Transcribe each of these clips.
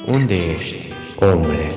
Unde ești, omule?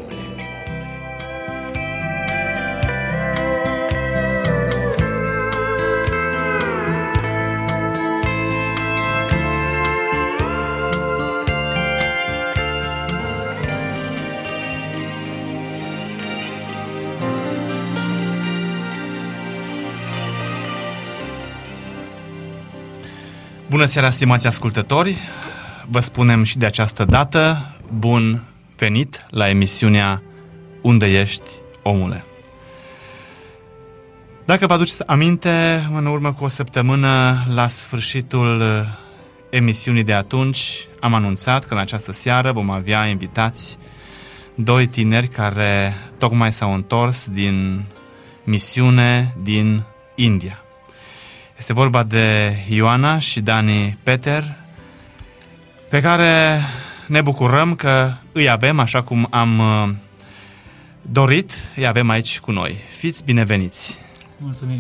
Bună seara, stimați ascultători! Vă spunem și de această dată bun venit la emisiunea Unde ești, omule? Dacă vă aduceți aminte, în urmă cu o săptămână, la sfârșitul emisiunii de atunci, am anunțat că în această seară vom avea invitați doi tineri care tocmai s-au întors din misiune din India. Este vorba de Ioana și Dani Peter, pe care ne bucurăm că îi avem, așa cum am dorit, îi avem aici cu noi. Fiți bineveniți! Mulțumim!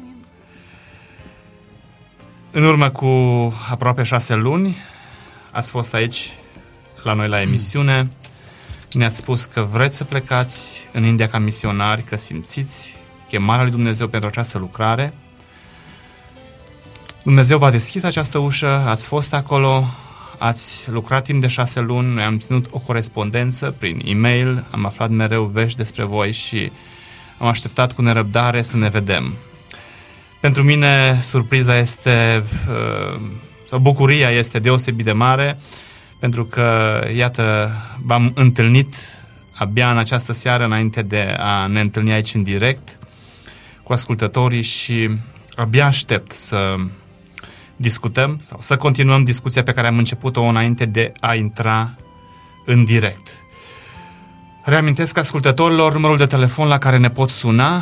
În urmă cu aproape 6 luni ați fost aici la noi la emisiune. Ne-ați spus că vreți să plecați în India ca misionari, că simțiți chemarea lui Dumnezeu pentru această lucrare. Dumnezeu v-a deschis această ușă, ați fost acolo, ați lucrat timp de 6 luni, noi am ținut o corespondență prin e-mail, am aflat mereu vești despre voi și am așteptat cu nerăbdare să ne vedem. Pentru mine surpriza este, sau bucuria este deosebit de mare, pentru că, iată, v-am întâlnit abia în această seară înainte de a ne întâlni aici în direct cu ascultătorii și abia aștept să discutăm sau să continuăm discuția pe care am început-o înainte de a intra în direct. Reamintesc ascultătorilor numărul de telefon la care ne pot suna: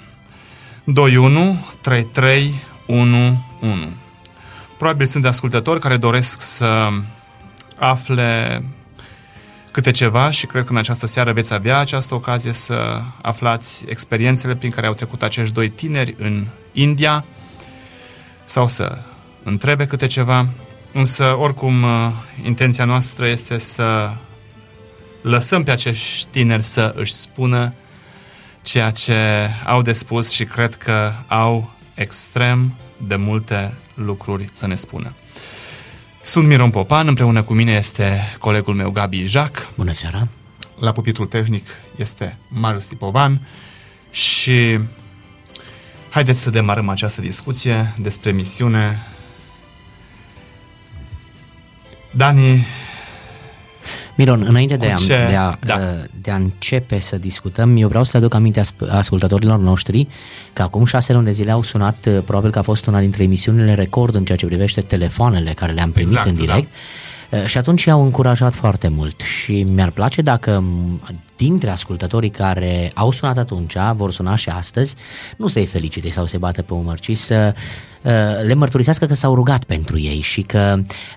21 33 11. Probabil sunt de ascultători care doresc să afle câte ceva și cred că în această seară veți avea această ocazie să aflați experiențele prin care au trecut acești doi tineri în India sau să întrebe câte ceva, însă oricum intenția noastră este să lăsăm pe acești tineri să își spună ceea ce au de spus și cred că au extrem de multe lucruri să ne spună. Sunt Miron Popan, împreună cu mine este colegul meu Gabi Ijac. Bună seara! La pupitrul tehnic este Marius Lipovan și haideți să demarăm această discuție despre misiune. Dani... Miron, înainte de a începe să discutăm, eu vreau să le aduc aminte ascultătorilor noștri că acum 6 luni de zile au sunat, probabil că a fost una dintre emisiunile record în ceea ce privește telefoanele care le-am primit în direct. Da. Și atunci i-au încurajat foarte mult și mi-ar place dacă dintre ascultătorii care au sunat atunci vor suna și astăzi, nu să-i felicite sau să-i bată pe umăr, ci să le mărturisească că s-au rugat pentru ei și că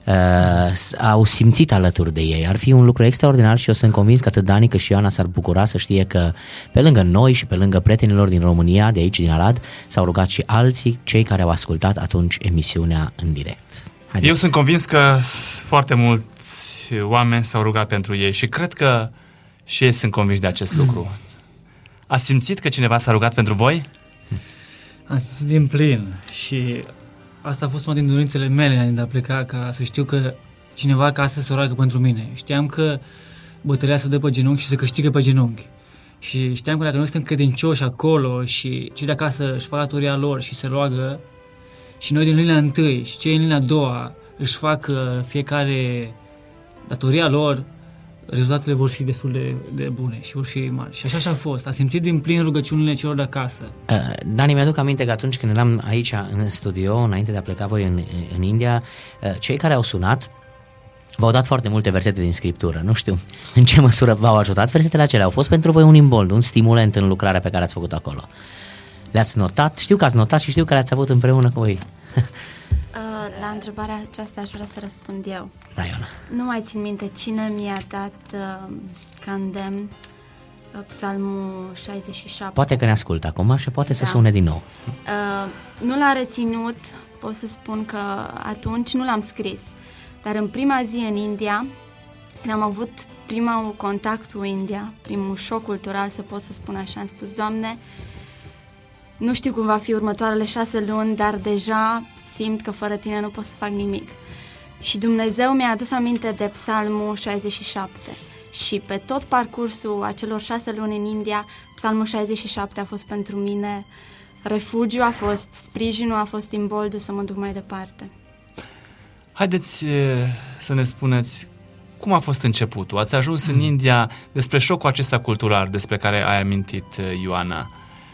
au simțit alături de ei. Ar fi un lucru extraordinar și eu sunt convins că atât Dani cât și Ioana s-ar bucura să știe că pe lângă noi și pe lângă prietenilor din România, de aici din Arad, s-au rugat și alții, cei care au ascultat atunci emisiunea în direct. Haideți. Eu sunt convins că foarte mulți oameni s-au rugat pentru ei și cred că și ei sunt convinși de acest lucru. Ați simțit că cineva s-a rugat pentru voi? Am simțit din plin și asta a fost una din dorințele mele de a pleca, ca să știu că cineva acasă se roagă pentru mine. Știam că bătălia se dă pe genunchi și se câștigă pe genunchi. Și știam că dacă noi suntem credincioși acolo și cei de acasă își fac datoria lor și se roagă, și noi din linia întâi și cei din linia a doua își fac fiecare datoria lor, rezultatele vor fi destul de bune și vor fi mari. Și așa și a fost. A simțit din plin rugăciunile celor de acasă. Dani, mi-aduc aminte că atunci când eram aici în studio, înainte de a pleca voi în India, cei care au sunat v-au dat foarte multe versete din Scriptură. Nu știu în ce măsură v-au ajutat. Versetele acelea au fost pentru voi un imbold, un stimulant în lucrarea pe care ați făcut acolo. Le-ați notat? Știu că ați notat și știu că le-ați avut împreună cu voi. La întrebarea aceasta aș vrea să răspund eu. Da, Ioana. Nu mai țin minte cine mi-a dat ca îndemn Psalmul 67. Poate că ne ascultă acum și poate să sune din nou. Nu l-a reținut, pot să spun că atunci nu l-am scris, dar în prima zi în India, când am avut primul contact cu India, primul șoc cultural, să pot să spun așa, am spus, Doamne, nu știu cum va fi următoarele 6 luni, dar deja simt că fără Tine nu pot să fac nimic. Și Dumnezeu mi-a adus aminte de Psalmul 67 și pe tot parcursul acelor 6 luni în India, Psalmul 67 a fost pentru mine refugiu, a fost sprijinul, a fost imboldul să mă duc mai departe. Haideți să ne spuneți cum a fost începutul. Ați ajuns în India, despre șocul acesta cultural despre care ai amintit, Ioana.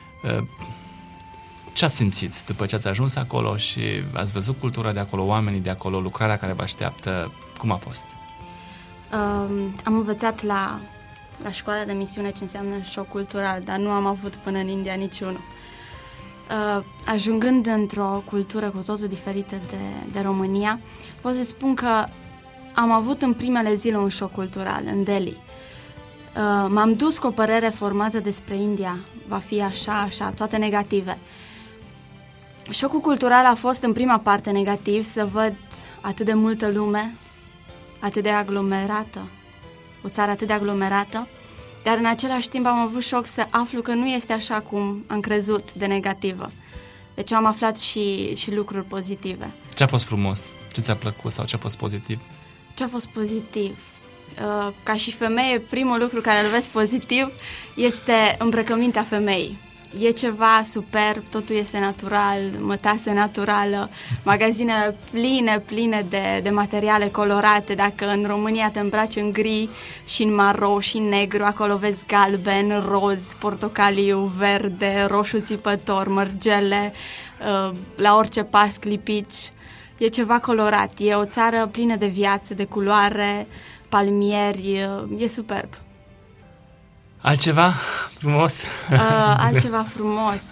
Ce ați simțit după ce ați ajuns acolo și ați văzut cultura de acolo, oamenii de acolo, lucrarea care vă așteaptă? Cum a fost? Am învățat la școala de misiune ce înseamnă șoc cultural, dar nu am avut până în India niciunul. Ajungând într-o cultură cu totul diferită de România, pot să spun că am avut în primele zile un șoc cultural în Delhi. M-am dus cu o părere formată despre India, va fi așa, toate negative. Șocul cultural a fost în prima parte negativ, să văd atât de multă lume, atât de aglomerată, o țară atât de aglomerată, dar în același timp am avut șoc să aflu că nu este așa cum am crezut de negativă. Deci am aflat și lucruri pozitive. Ce a fost frumos? Ce ți-a plăcut sau ce a fost pozitiv? Ce a fost pozitiv? Ca și femeie, primul lucru care îl vezi pozitiv este îmbrăcămintea femeii. E ceva superb, totul este natural, mătase naturală, magazinele pline de materiale colorate. Dacă în România te îmbraci în gri și în maro și în negru, acolo vezi galben, roz, portocaliu, verde, roșu țipător, mărgele, la orice pas clipici. E ceva colorat, e o țară plină de viață, de culoare, palmieri, e superb. Altceva frumos? Altceva frumos.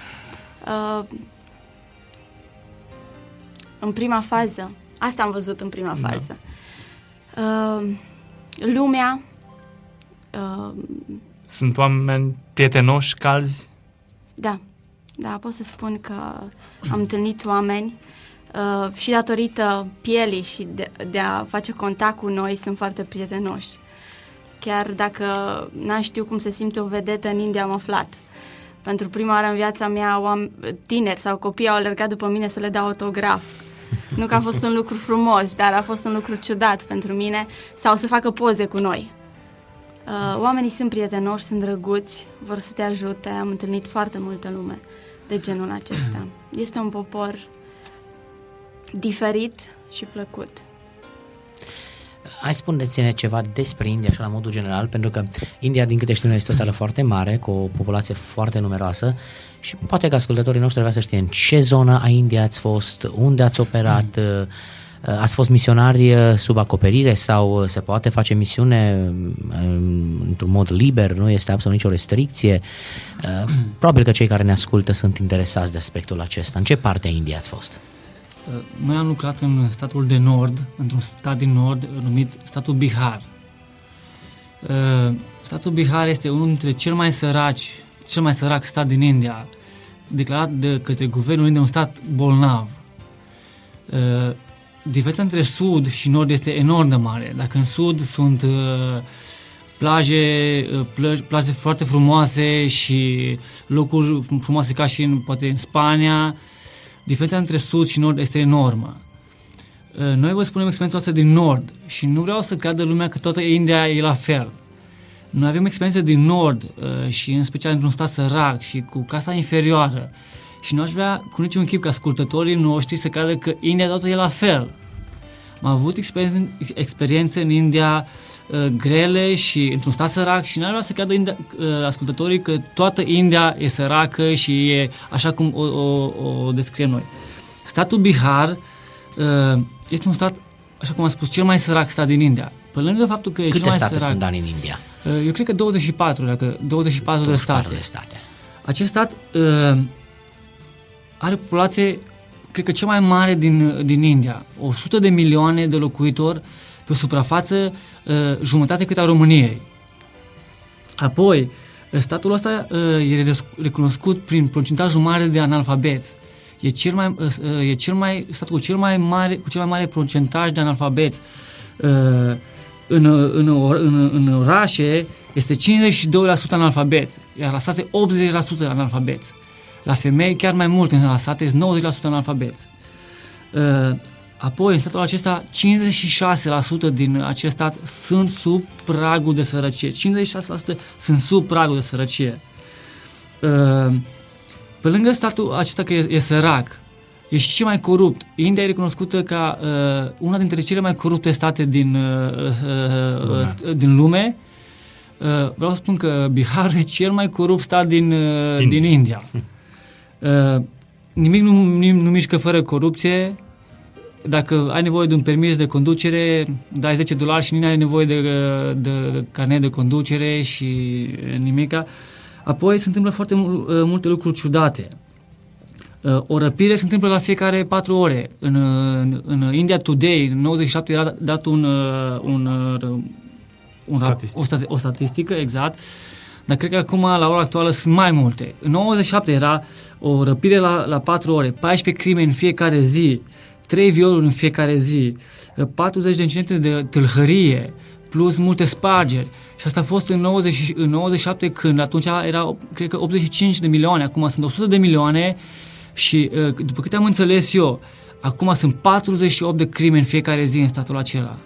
În prima fază. Asta am văzut în prima fază. Lumea. Sunt oameni prietenoși, calzi? Da, pot să spun că am întâlnit oameni și datorită pielii și de a face contact cu noi sunt foarte prietenoși. Chiar dacă n-am știut cum se simte o vedetă în India, am aflat. Pentru prima oară în viața mea, tineri sau copii au alergat după mine să le dau autograf. Nu că a fost un lucru frumos, dar a fost un lucru ciudat pentru mine, sau să facă poze cu noi. Oamenii sunt prietenoși, sunt drăguți, vor să te ajute. Am întâlnit foarte multă lume de genul acesta. Este un popor diferit și plăcut. Hai spuneți-ne ceva despre India, așa la modul general, pentru că India, din câte știu noi, este o țară foarte mare, cu o populație foarte numeroasă și poate că ascultătorii noștri vrea să știe în ce zonă a Indiei ați fost, unde ați operat, ați fost misionari sub acoperire sau se poate face misiune într-un mod liber, nu este absolut nicio restricție. Probabil că cei care ne ascultă sunt interesați de aspectul acesta. În ce parte a Indiei ați fost? Noi am lucrat în statul de nord, într-un stat din nord numit statul Bihar. Statul Bihar este unul dintre cel mai sărac stat din India, declarat de către guvernul Indiei un stat bolnav. Diferența între sud și nord este enorm de mare. Dacă în sud sunt plaje foarte frumoase și locuri frumoase ca și poate în Spania, diferența între sud și nord este enormă. Noi vă spunem experiența asta din nord și nu vreau să creadă lumea că toată India e la fel. Noi avem experiență din nord și în special într-un stat sărac și cu casa inferioară și nu aș vrea cu niciun chip ca ascultătorii noștri să creadă că India toată e la fel. Am avut experiențe în India grele și într-un stat sărac și n-ar vrea să creadă ascultătorii că toată India e săracă și e așa cum o descriem noi. Statul Bihar este un stat, așa cum am spus, cel mai sărac stat din India. Pe lângă faptul că e cel mai sărac... Câte state sunt, Dani, în India? Eu cred că 24 de state. Acest stat are populație, cred că cea mai mare din India. 100 de milioane de locuitori pe o suprafață jumătate cât a României. Apoi, statul ăsta e recunoscut prin procentajul mare de analfabeți. E statul cu cel mai mare procentaj de analfabeți. în orașe este 52% analfabeți, iar la sate 80% analfabeți. La femei chiar mai mult, în la sate este 90% analfabeți. Apoi, în statul acesta, 56% din acest stat sunt sub pragul de sărăcie. 56% sunt sub pragul de sărăcie. Pe lângă statul acesta că e sărac, e și mai corupt. India e recunoscută ca una dintre cele mai corupte state din lume. Vreau să spun că Bihar e cel mai corupt stat din India. Nimic nu mișcă fără corupție. Dacă ai nevoie de un permis de conducere, dai $10 și nu ai nevoie de carnet de conducere și nimica. Apoi se întâmplă foarte multe lucruri ciudate. O răpire se întâmplă la fiecare 4 ore. În India Today, în 97 era dat o statistică, exact, dar cred că acum, la ora actuală, sunt mai multe. În 97 era o răpire la 4 ore, 14 crime în fiecare zi, 3 violuri în fiecare zi, 40 de incidente de tâlhărie, plus multe spargeri. Și asta a fost în 97, când atunci era, cred că, 85 de milioane, acum sunt 100 de milioane și, după câte am înțeles eu, acum sunt 48 de crime în fiecare zi în statul acela.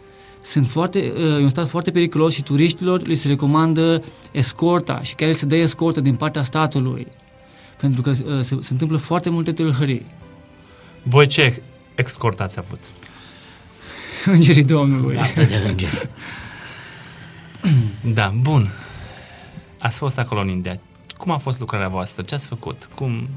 E un stat foarte periculos și turiștilor li se recomandă escorta și chiar se dă escortă din partea statului, pentru că se întâmplă foarte multe tâlhării. Voi ce escort ați avut? Îngerii Domnului. Atât de îngeri. Da, bun. Ați fost acolo în India. Cum a fost lucrarea voastră? Ce ați făcut? Cum?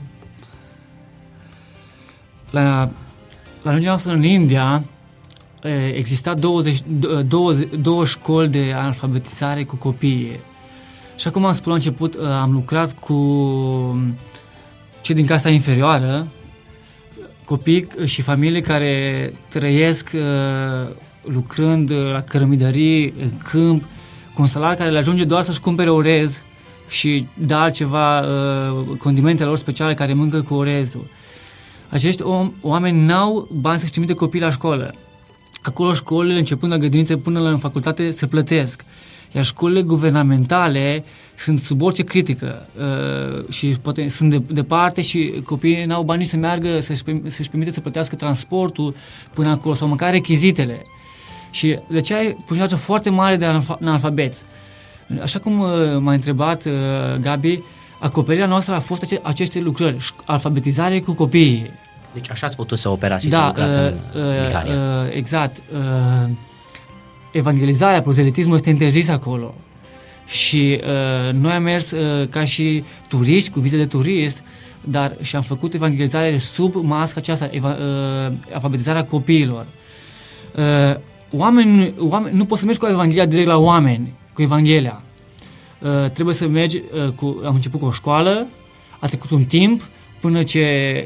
La ajungerea noastră în India exista 2 școli de alfabetizare cu copiii. Și acum am spus la început, am lucrat cu cei din casta inferioară, copii și familii care trăiesc lucrând la cărămidării, în câmp, cu un salariu care le ajunge doar să-și cumpere orez și da ceva condimentele lor speciale care mâncă cu orezul. Acești oameni n-au bani să-și trimite copiii la școală. Acolo școlile, începând la grădinițe până la facultate, se plătesc. Iar școlile guvernamentale sunt sub orice critică și poate sunt departe și copiii n-au bani să meargă, să-și permite să plătească transportul până acolo sau măcar rechizitele. Și de aceea ai procentaje foarte mare de analfabeți. Așa cum m-a întrebat Gabi, acoperirea noastră a fost aceste lucrări, alfabetizare cu copiii. Deci așa ați putut să operați și să lucrați în Bulgaria. Exact. Evangelizarea, prozelitismul este interzis acolo. Și noi am mers ca și turiști, cu vize de turist, dar și am făcut evangelizare sub masca aceasta, alfabetizarea copiilor. Oameni, nu poți să mergi cu Evanghelia direct la oameni, cu Evanghelia. Trebuie să mergi, am început cu o școală, a trecut un timp, până ce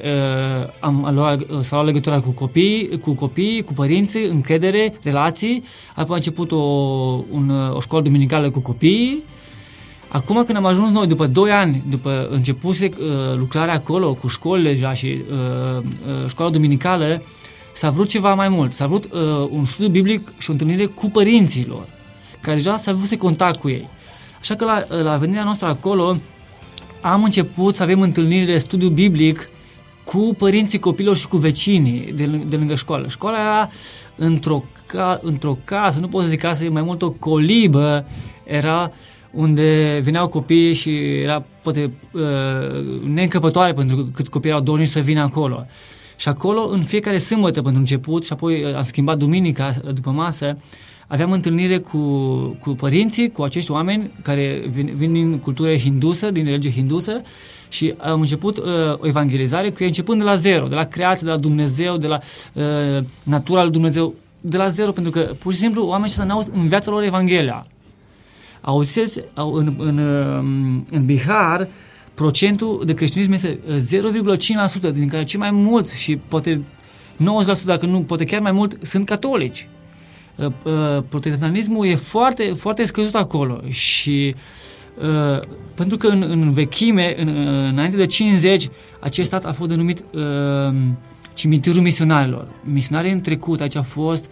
s-a luat legătura cu copii, cu părinții, încredere, relații. Apoi a început o școală duminicală cu copiii. Acum când am ajuns noi, după 2 ani, după începuse lucrarea acolo, cu școlile deja și școala duminicală, s-a vrut ceva mai mult. S-a vrut un studiu biblic și o întâlnire cu părinților, care deja s-a avut contact cu ei. Așa că la venirea noastră acolo, am început să avem întâlniri de studiu biblic cu părinții copilor și cu vecinii de lângă școală. Școala era într-o casă, nu pot să zic casă, e mai mult o colibă, era unde veneau copiii și era poate neîncăpătoare pentru că copiii erau dornici să vină acolo. Și acolo, în fiecare sâmbătă pentru început, și apoi am schimbat duminica după masă, aveam întâlnire cu părinții, cu acești oameni care vin din cultură hindusă, din religie hindusă, și am început o evangelizare cu ei, începând de la zero, de la creație, de la Dumnezeu, de la natura lui Dumnezeu, de la zero, pentru că pur și simplu oamenii ăștia n-au în viața lor Evanghelia. Auziți, în Bihar, procentul de creștinism este 0,5%, din care cei mai mulți și poate 90%, dacă nu, poate chiar mai mult, sunt catolici. Protestantismul e foarte, foarte scăzut acolo și pentru că în vechime, înainte de 50, acest stat a fost denumit cimitirul misionarilor. Misionarii în trecut, aici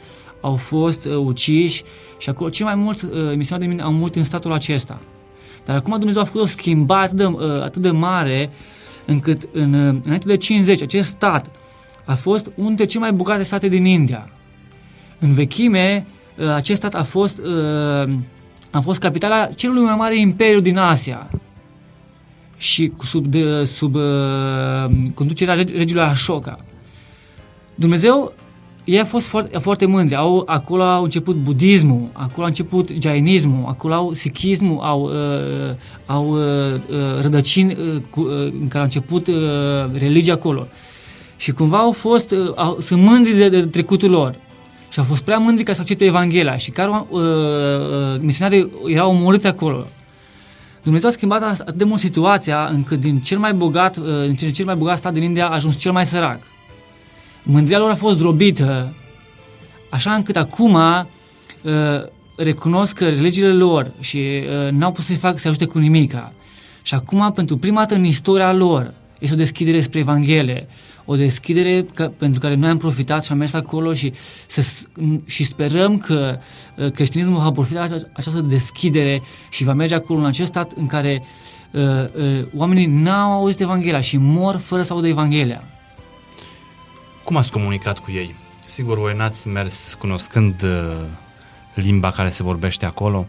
au fost uciși și acolo cei mai mulți misionari de mine au murit în statul acesta. Dar acum Dumnezeu a făcut o schimbare atât de mare încât înainte de 50 acest stat a fost unul dintre cele mai bogate state din India. În vechime acest stat a fost capitala celui mai mare imperiu din Asia și sub conducerea regelui Ashoka. Dumnezeu, ei au fost foarte mândri. Acolo au început budismul, acolo a început jainismul, acolo au sikhismul, au rădăcini în care a început religia acolo. Și cumva sunt mândri de trecutul lor. Și au fost prea mândri ca să accepte Evanghelia și care misionarii erau omorâți acolo. Dumnezeu a schimbat atât de mult situația încât din cel mai bogat stat din India a ajuns cel mai sărac. Mândria lor a fost drobită, așa încât acum recunosc că religiile lor și n-au putut să ajute cu nimica. Și acum, pentru prima dată în istoria lor, este o deschidere spre Evanghelie, o deschidere pentru care noi am profitat și am mers acolo și sperăm că creștinismul va profita de această deschidere și va merge acolo în acest stat în care oamenii n-au auzit Evanghelia și mor fără să audă Evanghelia. Cum ați comunicat cu ei? Sigur, voi n-ați mers cunoscând limba care se vorbește acolo?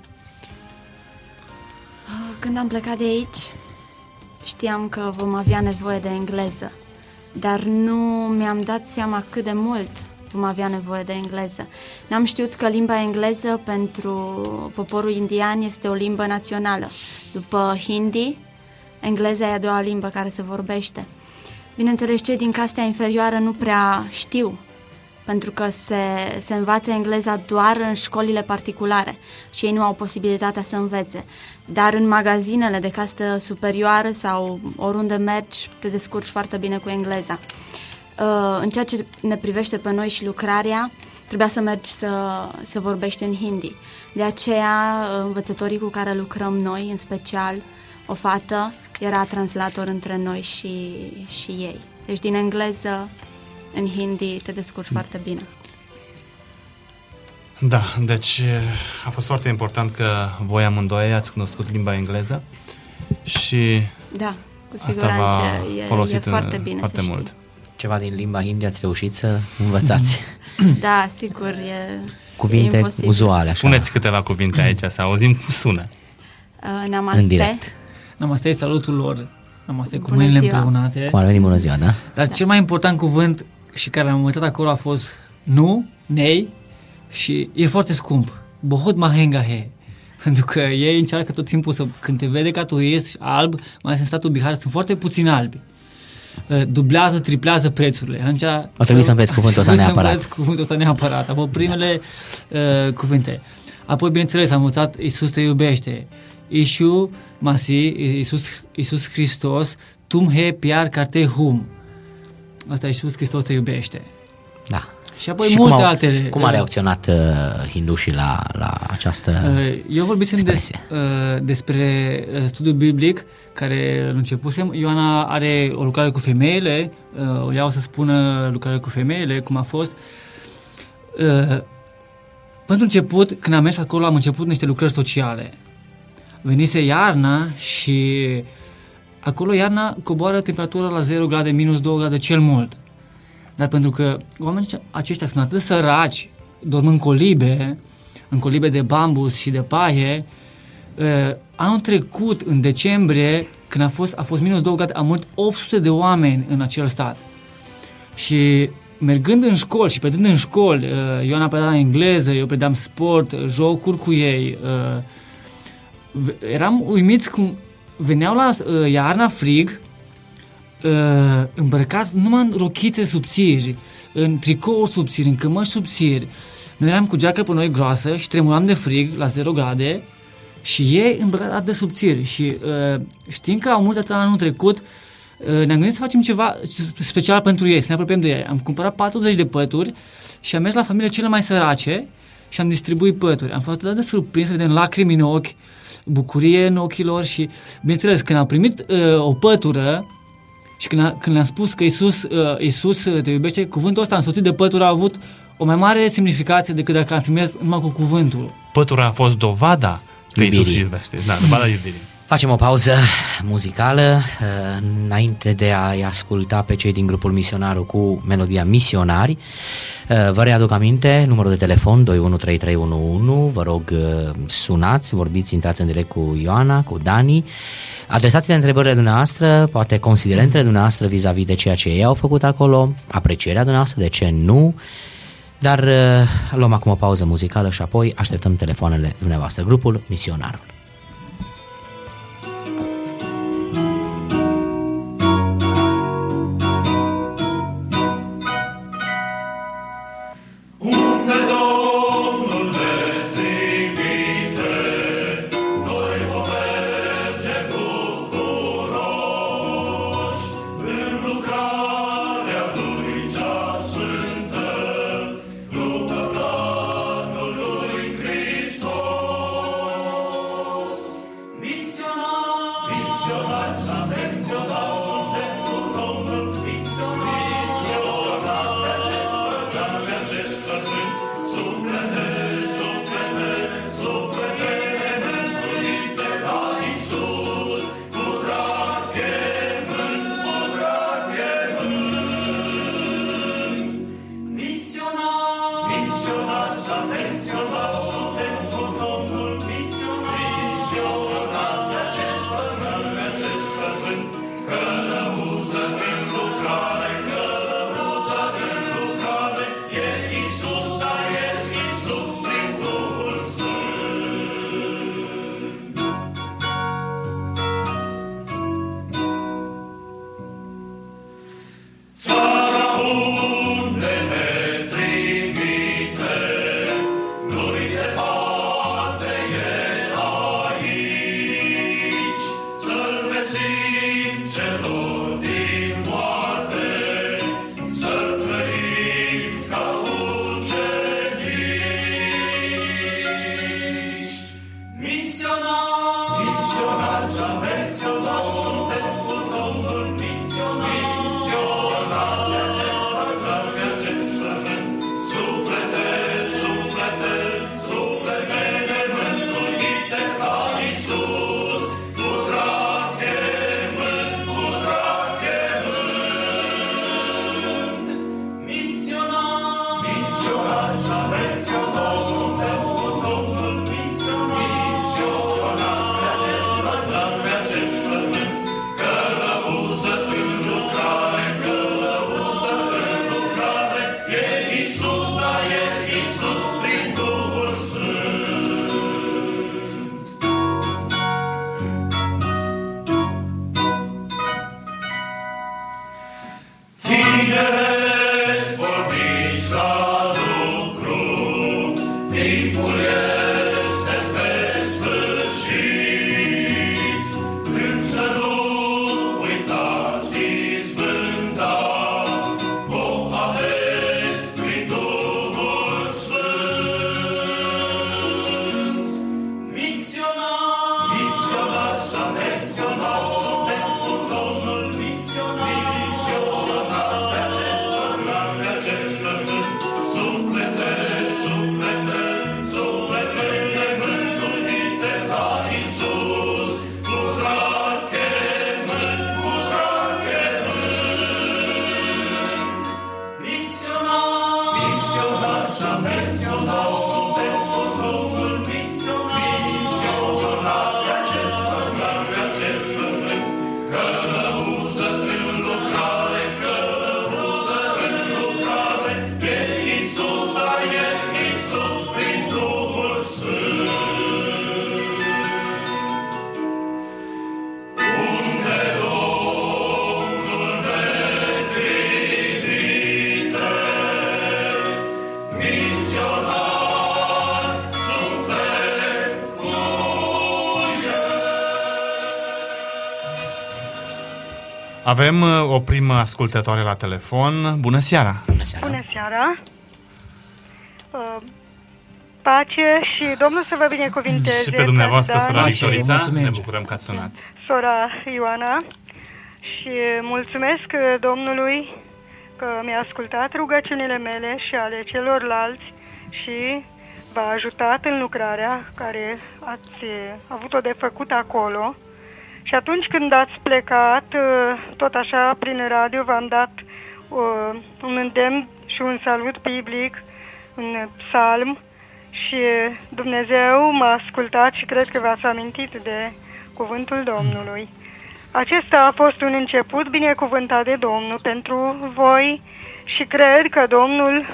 Când am plecat de aici, știam că vom avea nevoie de engleză, dar nu mi-am dat seama cât de mult vom avea nevoie de engleză. N-am știut că limba engleză pentru poporul indian este o limbă națională. După hindi, engleza e a doua limbă care se vorbește. Bineînțeles, cei din castea inferioară nu prea știu, pentru că se învață engleza doar în școlile particulare și ei nu au posibilitatea să învețe. Dar în magazinele de castă superioară sau oriunde mergi, te descurci foarte bine cu engleza. În ceea ce ne privește pe noi și lucrarea, trebuia să mergi să vorbești în hindi. De aceea, învățătorii cu care lucrăm noi, în special o fată, era translator între noi și ei. Deci din engleză în hindi te descurci foarte bine. Da, deci a fost foarte important că voi amândoi ați cunoscut limba engleză și da, cu siguranță e foarte bine foarte să mult. Știi. Ceva din limba hindi ați reușit să învățați? Da, sigur, e cuvinte imposibil. Uzuale. Așa. Spuneți câteva cuvinte aici, să auzim cum sună. Namaste. În direct. Namaste, salutul lor. Namaste, cu mâinile împreunate. Cum ar veni, bună ziua, da? Dar cel mai important cuvânt și care l-am învățat acolo a fost nu, nei, și e foarte scump. Bahut mahenga hai. Pentru că ei încearcă tot timpul când te vede ca turist alb, mai ales în statul Bihar, sunt foarte puțini albi. Dublează, triplează prețurile. Atunci o trebuie să înveți cuvântul ăsta neapărat. Cuvântul ăsta neapărat. Apoi primele cuvinte. Apoi, bineînțeles, am învățat Iisus te iubește. Ishu Masi, Iisus Hristos, tum he piar karte hum. Asta Iisus Hristos te iubește. Da. Și apoi și multe altele. Cum a reacționat hindușii la această eu vorbisem despre studiul biblic care îl începusem. Ioana are o lucrare cu femeile, ea o să spună lucrare cu femeile, cum a fost. Pentru început, când am mers acolo, am început niște lucrări sociale. Venise iarna și acolo iarna coboară temperatura la 0 grade, minus 2 grade cel mult. Dar pentru că oamenii aceștia sunt atât de săraci, dorm în colibe de bambus și de paie, anul trecut, în decembrie, când a fost minus 2 grade, am murit 800 de oameni în acel stat. Și mergând în școli și predând în școli, Ioana preda engleză, eu predam sport, jocuri cu ei, eram uimiți cum veneau la iarna frig, îmbrăcați numai în rochițe subțiri, în tricouri subțiri, în cămăși subțiri. Noi eram cu geacă pe noi groasă și tremuram de frig la 0 grade și ei îmbrăcați atât de subțiri. Și știind că au multe atât anul trecut, ne-am gândit să facem ceva special pentru ei, să ne apropiem de ei. Am cumpărat 40 de pături și am mers la familiile cele mai sărace și am distribuit pături. Am fost atât de surprins să vedem lacrimi în ochi, bucurie în ochii lor și, bineînțeles, când am primit o pătură și când le-am spus că Iisus te iubește, cuvântul ăsta însoțit de pătură a avut o mai mare semnificație decât dacă afirmez numai cu cuvântul. Pătura a fost dovada că Iubirii. Iisus iubește. Da, dovada iubirii. Facem o pauză muzicală înainte de a-i asculta pe cei din grupul Misionarul cu melodia Misionari. Vă readuc aminte, numărul de telefon 213311, vă rog sunați, vorbiți, intrați în direct cu Ioana, cu Dani, adresați-le întrebările dumneavoastră, poate considerentele dumneavoastră vis-a-vis de ceea ce ei au făcut acolo, aprecierea dumneavoastră, de ce nu, dar luăm acum o pauză muzicală și apoi așteptăm telefoanele dumneavoastră. Grupul Misionarul. Avem o primă ascultătoare la telefon. Bună seara! Bună seara! Bună seara! Pace și Domnul să vă binecuvinteze. Și pe dumneavoastră, sora Victorița, mulțumim. ne bucurăm că ați sunat. Sora Ioana, și mulțumesc Domnului că mi-a ascultat rugăciunile mele și ale celorlalți și v-a ajutat în lucrarea care ați avut-o de făcut acolo. Și atunci când ați plecat, tot așa, prin radio, v-am dat un îndemn și un salut biblic, un psalm, și Dumnezeu m-a ascultat și cred că v-ați amintit de cuvântul Domnului. Acesta a fost un început binecuvântat de Domnul pentru voi și cred că Domnul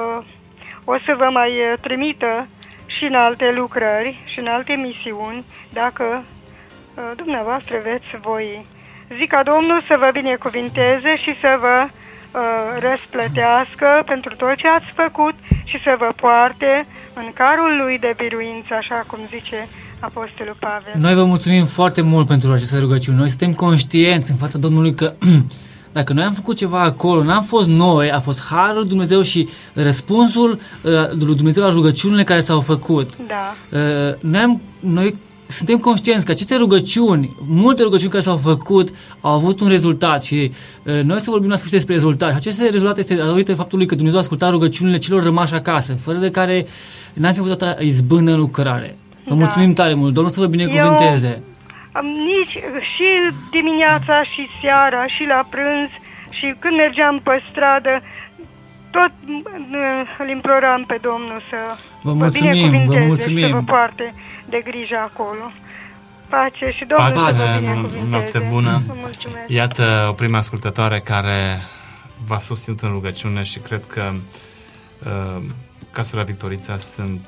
o să vă mai trimită și în alte lucrări și în alte misiuni, dacă dumneavoastră veți voi. Zic ca Domnul să vă binecuvinteze și să vă răsplătească pentru tot ce ați făcut și să vă poarte în carul lui de biruință, așa cum zice Apostolul Pavel. Noi vă mulțumim foarte mult pentru aceste rugăciuni. Noi suntem conștienți în fața Domnului că dacă noi am făcut ceva acolo, n-am fost noi, a fost harul Dumnezeu și răspunsul lui Dumnezeu la rugăciunile care s-au făcut. Da. Noi suntem conștienți că aceste rugăciuni, multe rugăciuni care s-au făcut, au avut un rezultat și noi să vorbim la sfârșit despre rezultat. Și acest rezultat este datorită faptului că Dumnezeu a ascultat rugăciunile celor rămași acasă, fără de care n-am fi avut toată izbândă în lucrare. Vă mulțumim tare mult. Domnul să vă binecuvânteze. Nici și dimineața și seara și la prânz și când mergeam pe stradă, tot îl imploram pe Domnul să vă binecuvânteze și să vă poarte de grijă acolo. Pace și Domnul să vă binecuvânteze. Noapte bună. Mulțumesc. Iată o prima ascultătoare care v-a susținut în rugăciune și cred că ca sora Victorița sunt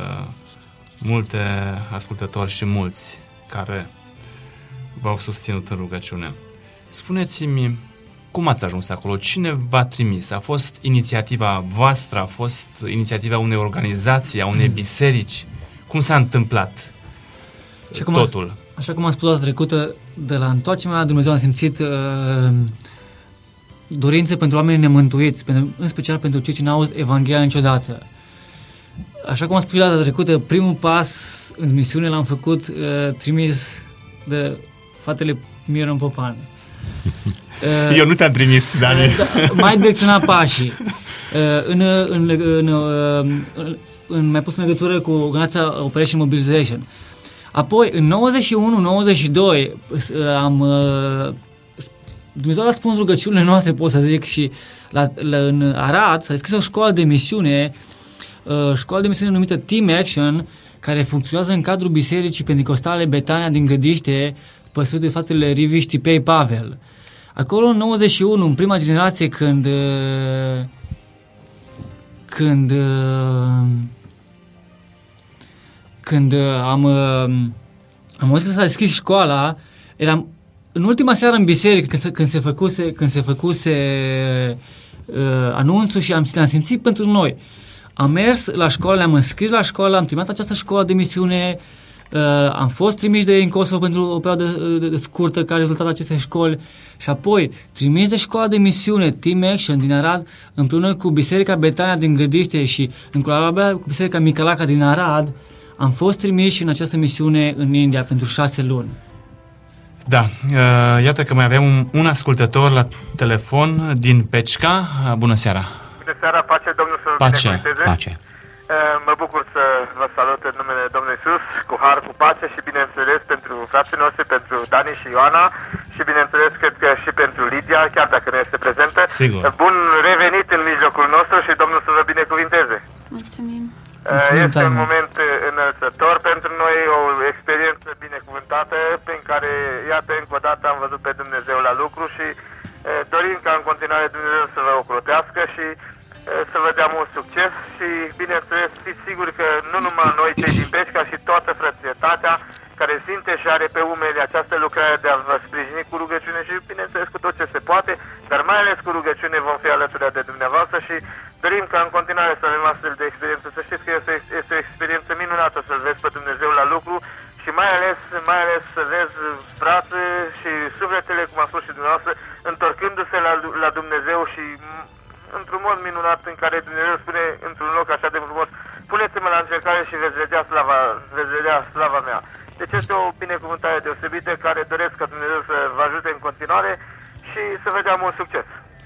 multe ascultători și mulți care v-au susținut în rugăciune. Spuneți-mi, cum ați ajuns acolo? Cine v-a trimis? A fost inițiativa voastră? A fost inițiativa unei organizații, a unei biserici? Cum s-a întâmplat totul? Așa cum am spus data trecută, de la întoarcerea mea, Dumnezeu a simțit dorințe pentru oamenii nemântuiți, în special pentru cei ce n-au auzit Evanghelia niciodată. Așa cum am spus data trecută, primul pas în misiune l-am făcut trimis de fratele Miron Popan. Eu nu te-am trimis, Dani. Mai direcționat pașii. Mai pus în legătură cu organizația Operation Mobilization. Apoi, în 91-92, Dumnezeu a răspuns rugăciunile noastre, pot să zic, și în Arad s-a deschis o școală de misiune, numită Team Action, care funcționează în cadrul Bisericii Pentecostale Betania din Grădiște, păsut de fratele Riviș Tipei Pavel. Acolo, în 91, în prima generație, când am auzit că s-a deschis școala, eram în ultima seară în biserică, când se făcuse anunțul și am simțit pentru noi. Am mers la școală, ne-am înscris la școală, am terminat această școală de misiune, am fost trimiși în Kosovo pentru o perioadă de scurtă ca rezultat acestei școli și apoi trimiși de școala de misiune Team Action din Arad împreună cu Biserica Betania din Grădiște și în colaborare cu Biserica Micalaca din Arad, am fost trimiși în această misiune în India pentru 6 luni. Da, iată că mai avem un ascultător la telefon din Pecica. Bună seara! Bună seara, pace, Domnul să vă binecuvânteze. Pace. Mă bucur să vă salut în numele Domnului Iisus, cu har, cu pace și bineînțeles pentru frații noștri, pentru Dani și Ioana și bineînțeles cred că și pentru Lidia, chiar dacă nu este prezentă. Sigur. Bun revenit în mijlocul nostru și Domnul să vă binecuvinteze. Mulțumim. Este un moment înălțător pentru noi, o experiență binecuvântată prin care, iată, încă o dată am văzut pe Dumnezeu la lucru și dorim ca în continuare Dumnezeu să vă ocrotească și să vă dea mult succes și, bineînțeles, fiți siguri că nu numai noi, cei din Peșca, și toată frățietatea care simte și are pe umeri această lucrare de a vă sprijini cu rugăciune și, bineînțeles, cu tot ce se poate, dar mai ales cu rugăciune vom fi alături de dumneavoastră și dorim ca în continuare să avem astfel de experiență. Să știți că este o experiență minunată să-L vezi pe Dumnezeu la lucru și mai ales să vezi frați și sufletele, cum a spus și dumneavoastră, întorcându-se la Dumnezeu și într-un mod minunat în care Dumnezeu spune într-un loc așa de frumos: puneți-mă la încercare și veți vedea slava mea. Deci este o binecuvântare deosebită care doresc ca Dumnezeu să vă ajute în continuare și să vă dea mult succes.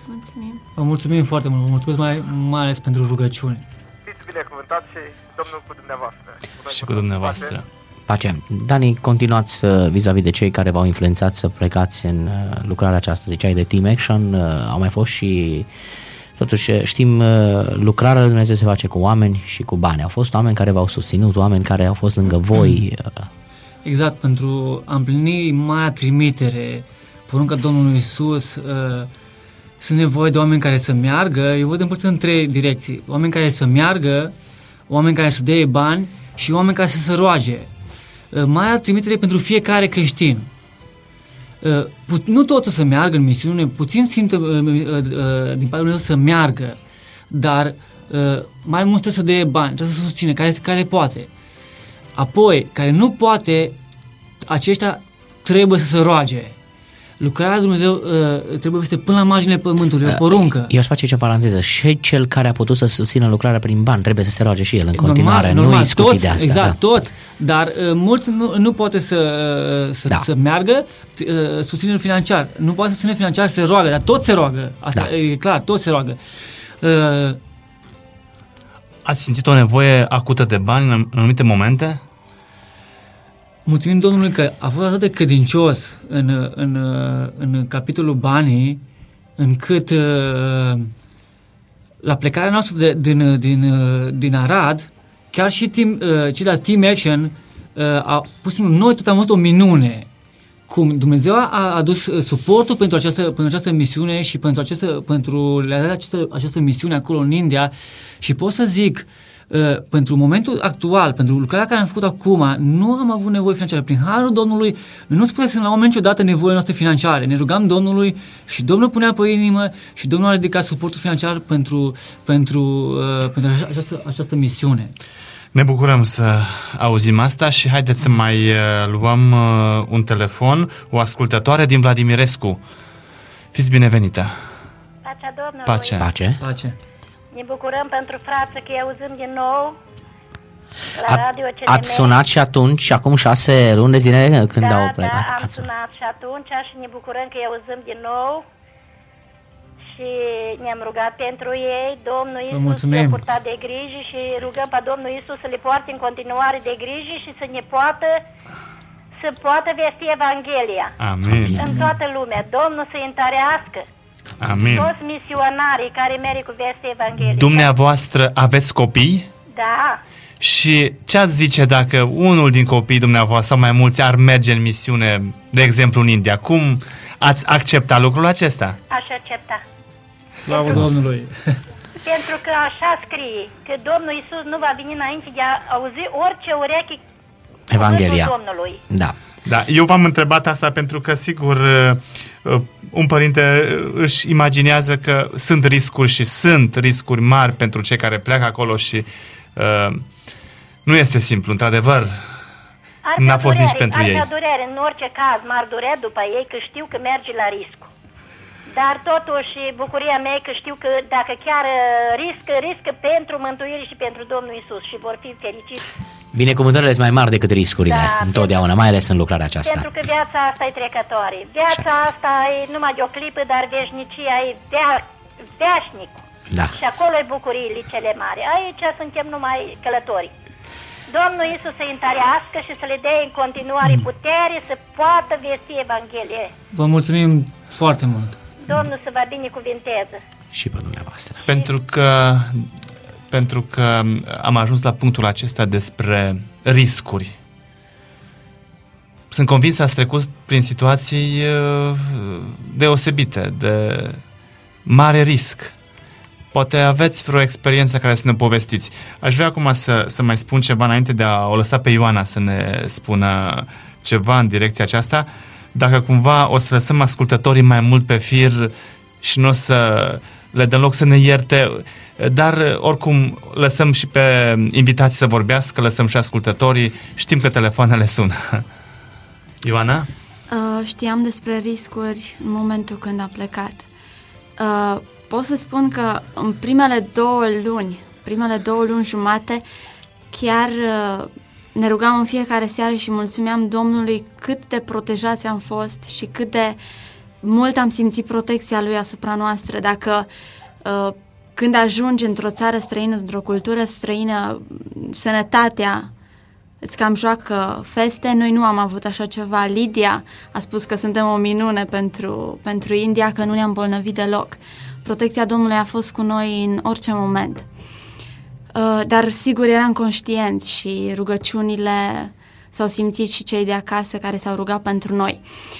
Mulțumim. Vă mulțumim foarte mult, vă mulțumesc mai ales pentru rugăciuni. Fiți binecuvântați și Domnul cu dumneavoastră. Și cu dumneavoastră. Pace. Dani, continuați vis-a-vis de cei care v-au influențat să plecați în lucrarea aceasta. Ziceai de Team Action, au mai fost și... Totuși știm, lucrarea lui Dumnezeu se face cu oameni și cu bani. Au fost oameni care v-au susținut, oameni care au fost lângă voi. Exact, pentru a împlini marea trimitere, porunca Domnului Iisus, sunt nevoie de oameni care să meargă. Eu văd împărțit în 3 direcții. Oameni care să meargă, oameni care să dea bani și oameni care să se roage. Marea trimitere pentru fiecare creștin. Nu toți o să meargă în misiune, puțin simtă din partea Dumnezeu să meargă, dar mai mult trebuie să dea bani, trebuie să susține, care poate. Apoi, care nu poate, aceștia trebuie să se roage. Lucrarea lui Dumnezeu trebuie să fie până la marginile pământului, o poruncă. Eu aș face aici o paranteză. Și cel care a putut să susțină lucrarea prin bani trebuie să se roage și el în continuare. Normal, nu toți, de asta. exact, toți. Dar mulți nu poate să meargă susținere financiar. Nu poate să susține financiar, se roagă, dar toți se roagă. Asta e clar, toți se roagă. Ați simțit o nevoie acută de bani în anumite momente? Mulțumim Domnului că a fost atât de credincios în capitolul banii, încât la plecarea noastră din Arad, chiar și cei de la Team Action, noi tot am văzut o minune. Cum Dumnezeu a adus suportul pentru această misiune și pentru această misiune acolo în India și pot să zic, pentru momentul actual, pentru lucrarea care am făcut acum, nu am avut nevoie financiară. Prin harul Domnului, nu spunem la moment niciodată nevoile noastre financiare. Ne rugam Domnului și Domnul punea pe inimă și Domnul a ridicat suportul financiar pentru această misiune. Ne bucurăm să auzim asta și haideți să mai luăm un telefon, o ascultătoare din Vladimirescu. Fiți binevenită! Pacea Domnului! Pace! Ne bucurăm pentru frață că îi auzim din nou la Radio CNM. Ați sunat și atunci, acum 6 luni de zile când au plecat? Da, am sunat și atunci și ne bucurăm că îi auzim din nou și ne-am rugat pentru ei. Domnul Iisus le-a purtat de grijă și rugăm pe Domnul Iisus să le poarte în continuare de grijă și să ne poată vesti Evanghelia. Amin. În toată lumea. Domnul să-i întărească. Amin. Toți misionarii care merg cu vestea Evangheliei. Dumneavoastră aveți copii? Da. Și ce ați zice dacă unul din copiii dumneavoastră sau mai mulți ar merge în misiune, de exemplu în India? Cum ați accepta lucrul acesta? Aș accepta. Slavă Domnului! Pentru că așa scrie, că Domnul Iisus nu va veni înainte de a auzi orice ureche Evanghelia Domnului. Da. Da, eu v-am întrebat asta pentru că, sigur, un părinte își imaginează că sunt riscuri mari pentru cei care pleacă acolo și nu este simplu, într-adevăr. N-a fost nici pentru ei. Ar durere, în orice caz, m-ar durea după ei că știu că merge la risc. Dar totuși, bucuria mea e că știu că dacă chiar riscă pentru mântuire și pentru Domnul Iisus și vor fi fericiți. Binecuvântările sunt mai mari decât riscurile, întotdeauna, mai ales în lucrarea aceasta. Pentru că viața asta e trecătoare. Viața asta e numai de o clipă, dar veșnicia e veșnic. Da. Și acolo e bucuriile cele mari. Aici suntem numai călători. Domnul Iisus să-i întărească și să le dea în continuare putere să poată vesti Evanghelie. Vă mulțumim foarte mult. Domnul să vă binecuvinteze. Și pe dumneavoastră. Pentru că am ajuns la punctul acesta despre riscuri. Sunt convins că ați trecut prin situații deosebite, de mare risc. Poate aveți vreo experiență care să ne povestiți. Aș vrea acum să mai spun ceva înainte de a o lăsa pe Ioana să ne spună ceva în direcția aceasta. Dacă cumva o să lăsăm ascultătorii mai mult pe fir și nu o să le dăm loc să ne ierte, dar oricum lăsăm și pe invitații să vorbească, lăsăm și ascultătorii, știm că telefoanele sună. Ioana? Știam despre riscuri în momentul când am plecat. Pot să spun că în primele 2 luni jumate, chiar ne rugam în fiecare seară și mulțumeam Domnului cât de protejați am fost și cât de mult am simțit protecția Lui asupra noastră. Dacă când ajungi într-o țară străină, într-o cultură străină, sănătatea îți cam joacă feste, noi nu am avut așa ceva. Lidia a spus că suntem o minune pentru India, că nu ne-am îmbolnăvit deloc. Protecția Domnului a fost cu noi în orice moment. Dar sigur eram conștienți și rugăciunile s-au simțit și cei de acasă care s-au rugat pentru noi.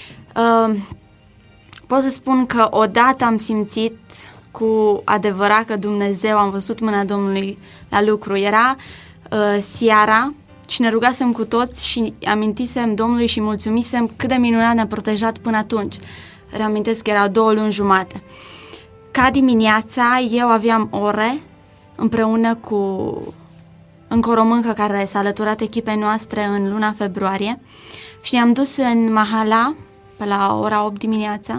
Pot să spun că odată am simțit cu adevărat că Dumnezeu, am văzut mâna Domnului la lucru. Era seara și ne rugasem cu toți și amintisem Domnului și mulțumisem cât de minunat ne-a protejat până atunci. Reamintesc că erau 2 luni jumate. Ca dimineața eu aveam ore împreună cu încă o româncă care s-a alăturat echipei noastre în luna februarie și ne-am dus în Mahala pe la ora 8 dimineața.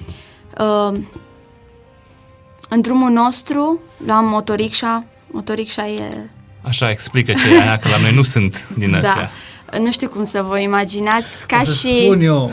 În drumul nostru luam motorixa e... Așa, explică ce e aia, că la noi nu sunt din astea. Da, nu știu cum să vă imaginați, ca și... spun eu.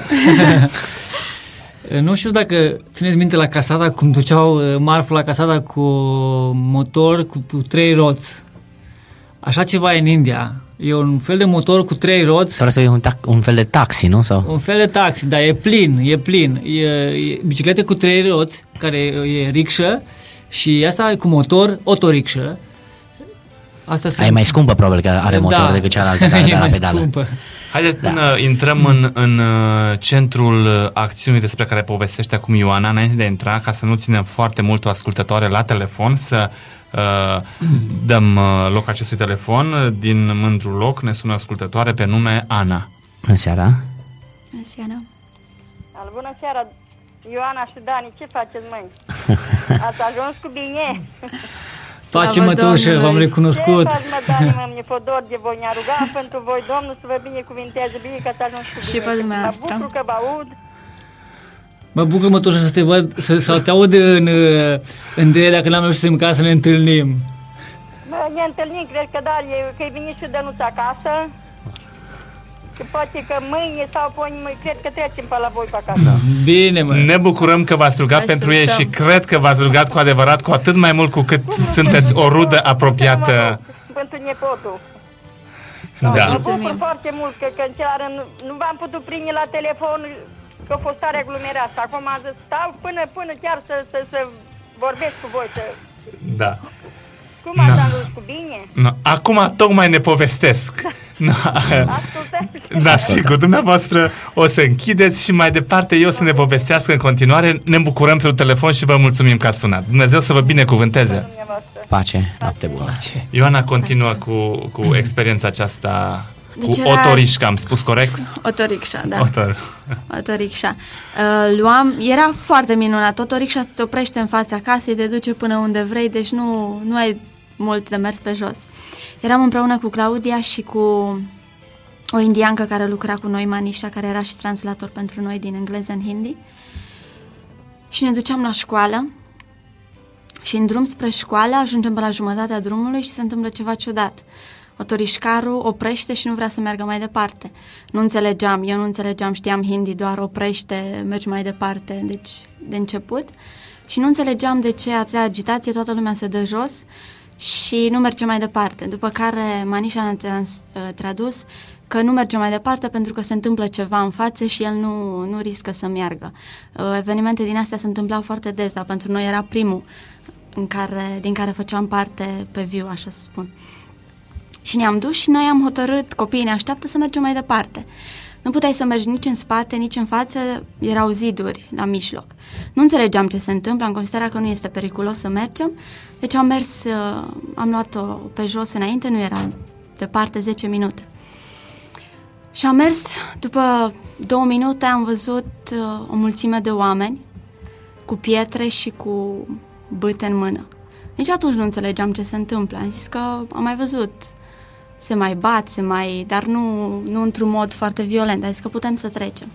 Nu știu dacă țineți minte la Casada, cum duceau marfă la Casada cu motor cu 3 roți. Așa ceva e în India. E un fel de motor cu 3 roți. Sau să e un fel de taxi, nu? Sau? Un fel de taxi, dar e plin. E biciclete cu 3 roți, care e rickshaw, și asta e cu motor, autorickshaw. Asta e mai scumpă, probabil, că are motor decât cealaltă care la pedală. Scumpă. Haideți până intrăm în centrul acțiunii despre care povestește acum Ioana, înainte de a intra, ca să nu ținem foarte mult o ascultătoare la telefon, să dăm loc acestui telefon. Din mândrul loc ne sună ascultătoare pe nume Ana. Bună seara! Bună seara! Bună seara, Ioana și Dani, ce faceți, măi? Ați ajuns cu bine? Face, mătușă, v-am recunoscut. Ce faci, mă, Dani, mă, mi-e fodor de voi, ne-a rugat pentru voi, Domnul să vă binecuvinteze, bine că ați ajuns cu bine. Și pe dumneavoastră. Mă bucur că vă aud. Mă bucur, mătușă, să te văd, să te aud în direct, dacă n-am reușit ca să ne întâlnim. Mă, ne întâlnim, cred că da, că-i venit și Dănuț acasă. Că poate că mâine sau poi, cred că trecem pe la voi pe acasă. Da. Bine, mă. Ne bucurăm că v-ați rugat pentru ei și cred că v-ați rugat cu adevărat, cu atât mai mult cu cât sunteți o rudă apropiată. Pentru nepotul. Da. Mă bucur foarte mult că în ceară nu v-am putut prinde la telefon, că a fost tare aglomerat. Acum am zis, stau până chiar să vorbesc cu voi. Da. Cum ați ajuns cu bine? No. Acum tocmai ne povestesc. Da, sigur, dumneavoastră o să închideți și mai departe eu să ne povestească în continuare. Ne bucurăm pentru telefon și vă mulțumim că ați sunat. Dumnezeu să vă binecuvânteze. Pace, noapte bună. Ioana continuă cu experiența aceasta. Deci cu autorickshaw, am spus corect? Autorickshaw, da. Autorickshaw. Era foarte minunat. Autorickshaw te oprește în fața casei, te duce până unde vrei, deci nu ai mult de mers pe jos. Eram împreună cu Claudia și cu o indiancă care lucra cu noi, Manisha, care era și translator pentru noi din engleză în hindi. Și ne duceam la școală și în drum spre școală ajungem pe la jumătatea drumului și se întâmplă ceva ciudat. Autorișcarul oprește și nu vrea să meargă mai departe. Eu nu înțelegeam, știam hindi, doar oprește, mergi mai departe, deci de început. Și nu înțelegeam de ce atâta agitație, toată lumea se dă jos și nu merge mai departe. După care Manisha ne-a tradus că nu merge mai departe pentru că se întâmplă ceva în față și el nu riscă să meargă. Evenimente din astea se întâmplau foarte des, dar pentru noi era primul din care făceam parte pe viu, așa să spun. Și ne-am dus și noi am hotărât, copiii ne așteaptă să mergem mai departe. Nu puteai să mergi nici în spate, nici în față, erau ziduri la mijloc. Nu înțelegeam ce se întâmplă, am considerat că nu este periculos să mergem, deci am luat-o pe jos înainte, nu era departe, 10 minute. Și am mers, după 2 minute am văzut o mulțime de oameni cu pietre și cu bâte în mână. Nici atunci nu înțelegeam ce se întâmplă, am zis că am mai văzut. Se mai bat, dar nu într-un mod foarte violent, a zis că putem să trecem.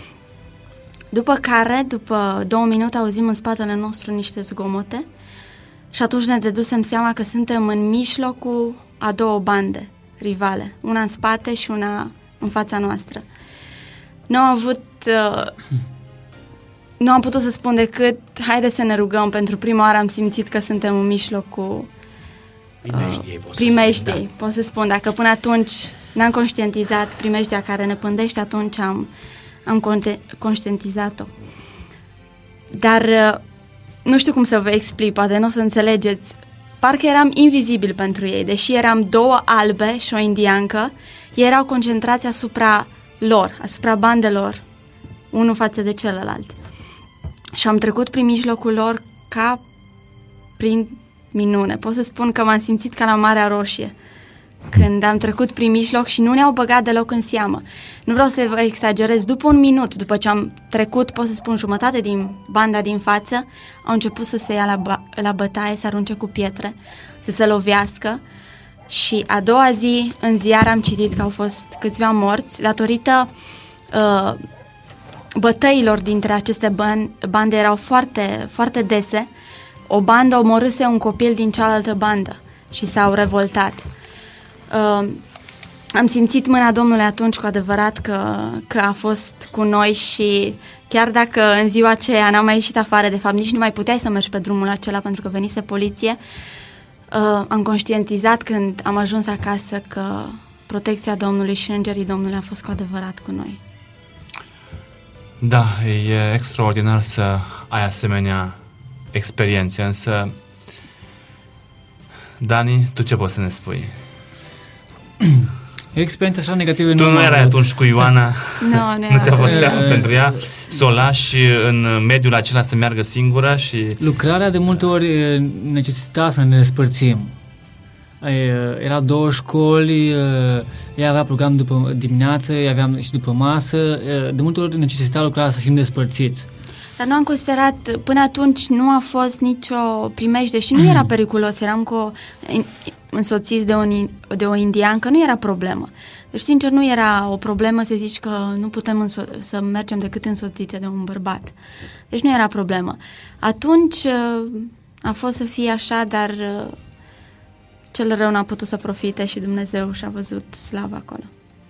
După 2 minute, auzim în spatele nostru niște zgomote și atunci ne dedusem seama că suntem în mijlocul a 2 bande rivale, una în spate și una în fața noastră. Nu am avut nu am putut să spun decât haide să ne rugăm. Pentru prima oară am simțit că suntem în mijlocul primejdiei, pot să spun. Dacă până atunci n-am conștientizat primejdia care ne pândește, atunci am conștientizat-o. Dar nu știu cum să vă explic, poate nu o să înțelegeți. Parcă eram invizibil pentru ei, deși eram 2 albe și o indiancă, ei erau concentrați asupra lor, asupra bandelor, unul față de celălalt. Și am trecut prin mijlocul lor ca prin minune. Pot să spun că m-am simțit ca la Marea Roșie, când am trecut prin mijloc și nu ne-au băgat deloc în seamă. Nu vreau să vă exagerez, după 1 minut, după ce am trecut, pot să spun, jumătate din banda din față, au început să se ia la bătaie, să arunce cu pietre, să se lovească. Și a doua zi, în ziar, am citit că au fost câțiva morți datorită bătăilor dintre aceste bande. Erau foarte, foarte dese. O bandă omorâse un copil din cealaltă bandă și s-au revoltat. Am simțit mâna Domnului atunci cu adevărat că a fost cu noi și chiar dacă în ziua aceea n-am mai ieșit afară, de fapt nici nu mai puteai să mergi pe drumul acela pentru că venise poliție, am conștientizat când am ajuns acasă că protecția Domnului și îngerii Domnului a fost cu adevărat cu noi. Da, e extraordinar să ai asemenea experiențe, însă Dani, tu ce poți să ne spui? Experiența așa negativă. Tu nu erai atunci cu Ioana? Nu ți-a fost teamă pentru ea? Să o lași în mediul acela să meargă singură? Și lucrarea de multe ori necesita să ne despărțim. Era 2 școli, ea avea program după dimineață, ea aveam și după masă. De multe ori necesita lucrarea să fim despărțiți. Dar nu am considerat, până atunci nu a fost nicio primejde și nu era periculos, eram însoțiți de o indiancă, nu era problemă. Deci, sincer, nu era o problemă să zici că nu putem să mergem decât însoțiți de un bărbat. Deci nu era problemă. Atunci a fost să fie așa, dar cel rău n-a putut să profite și Dumnezeu și-a văzut slava acolo.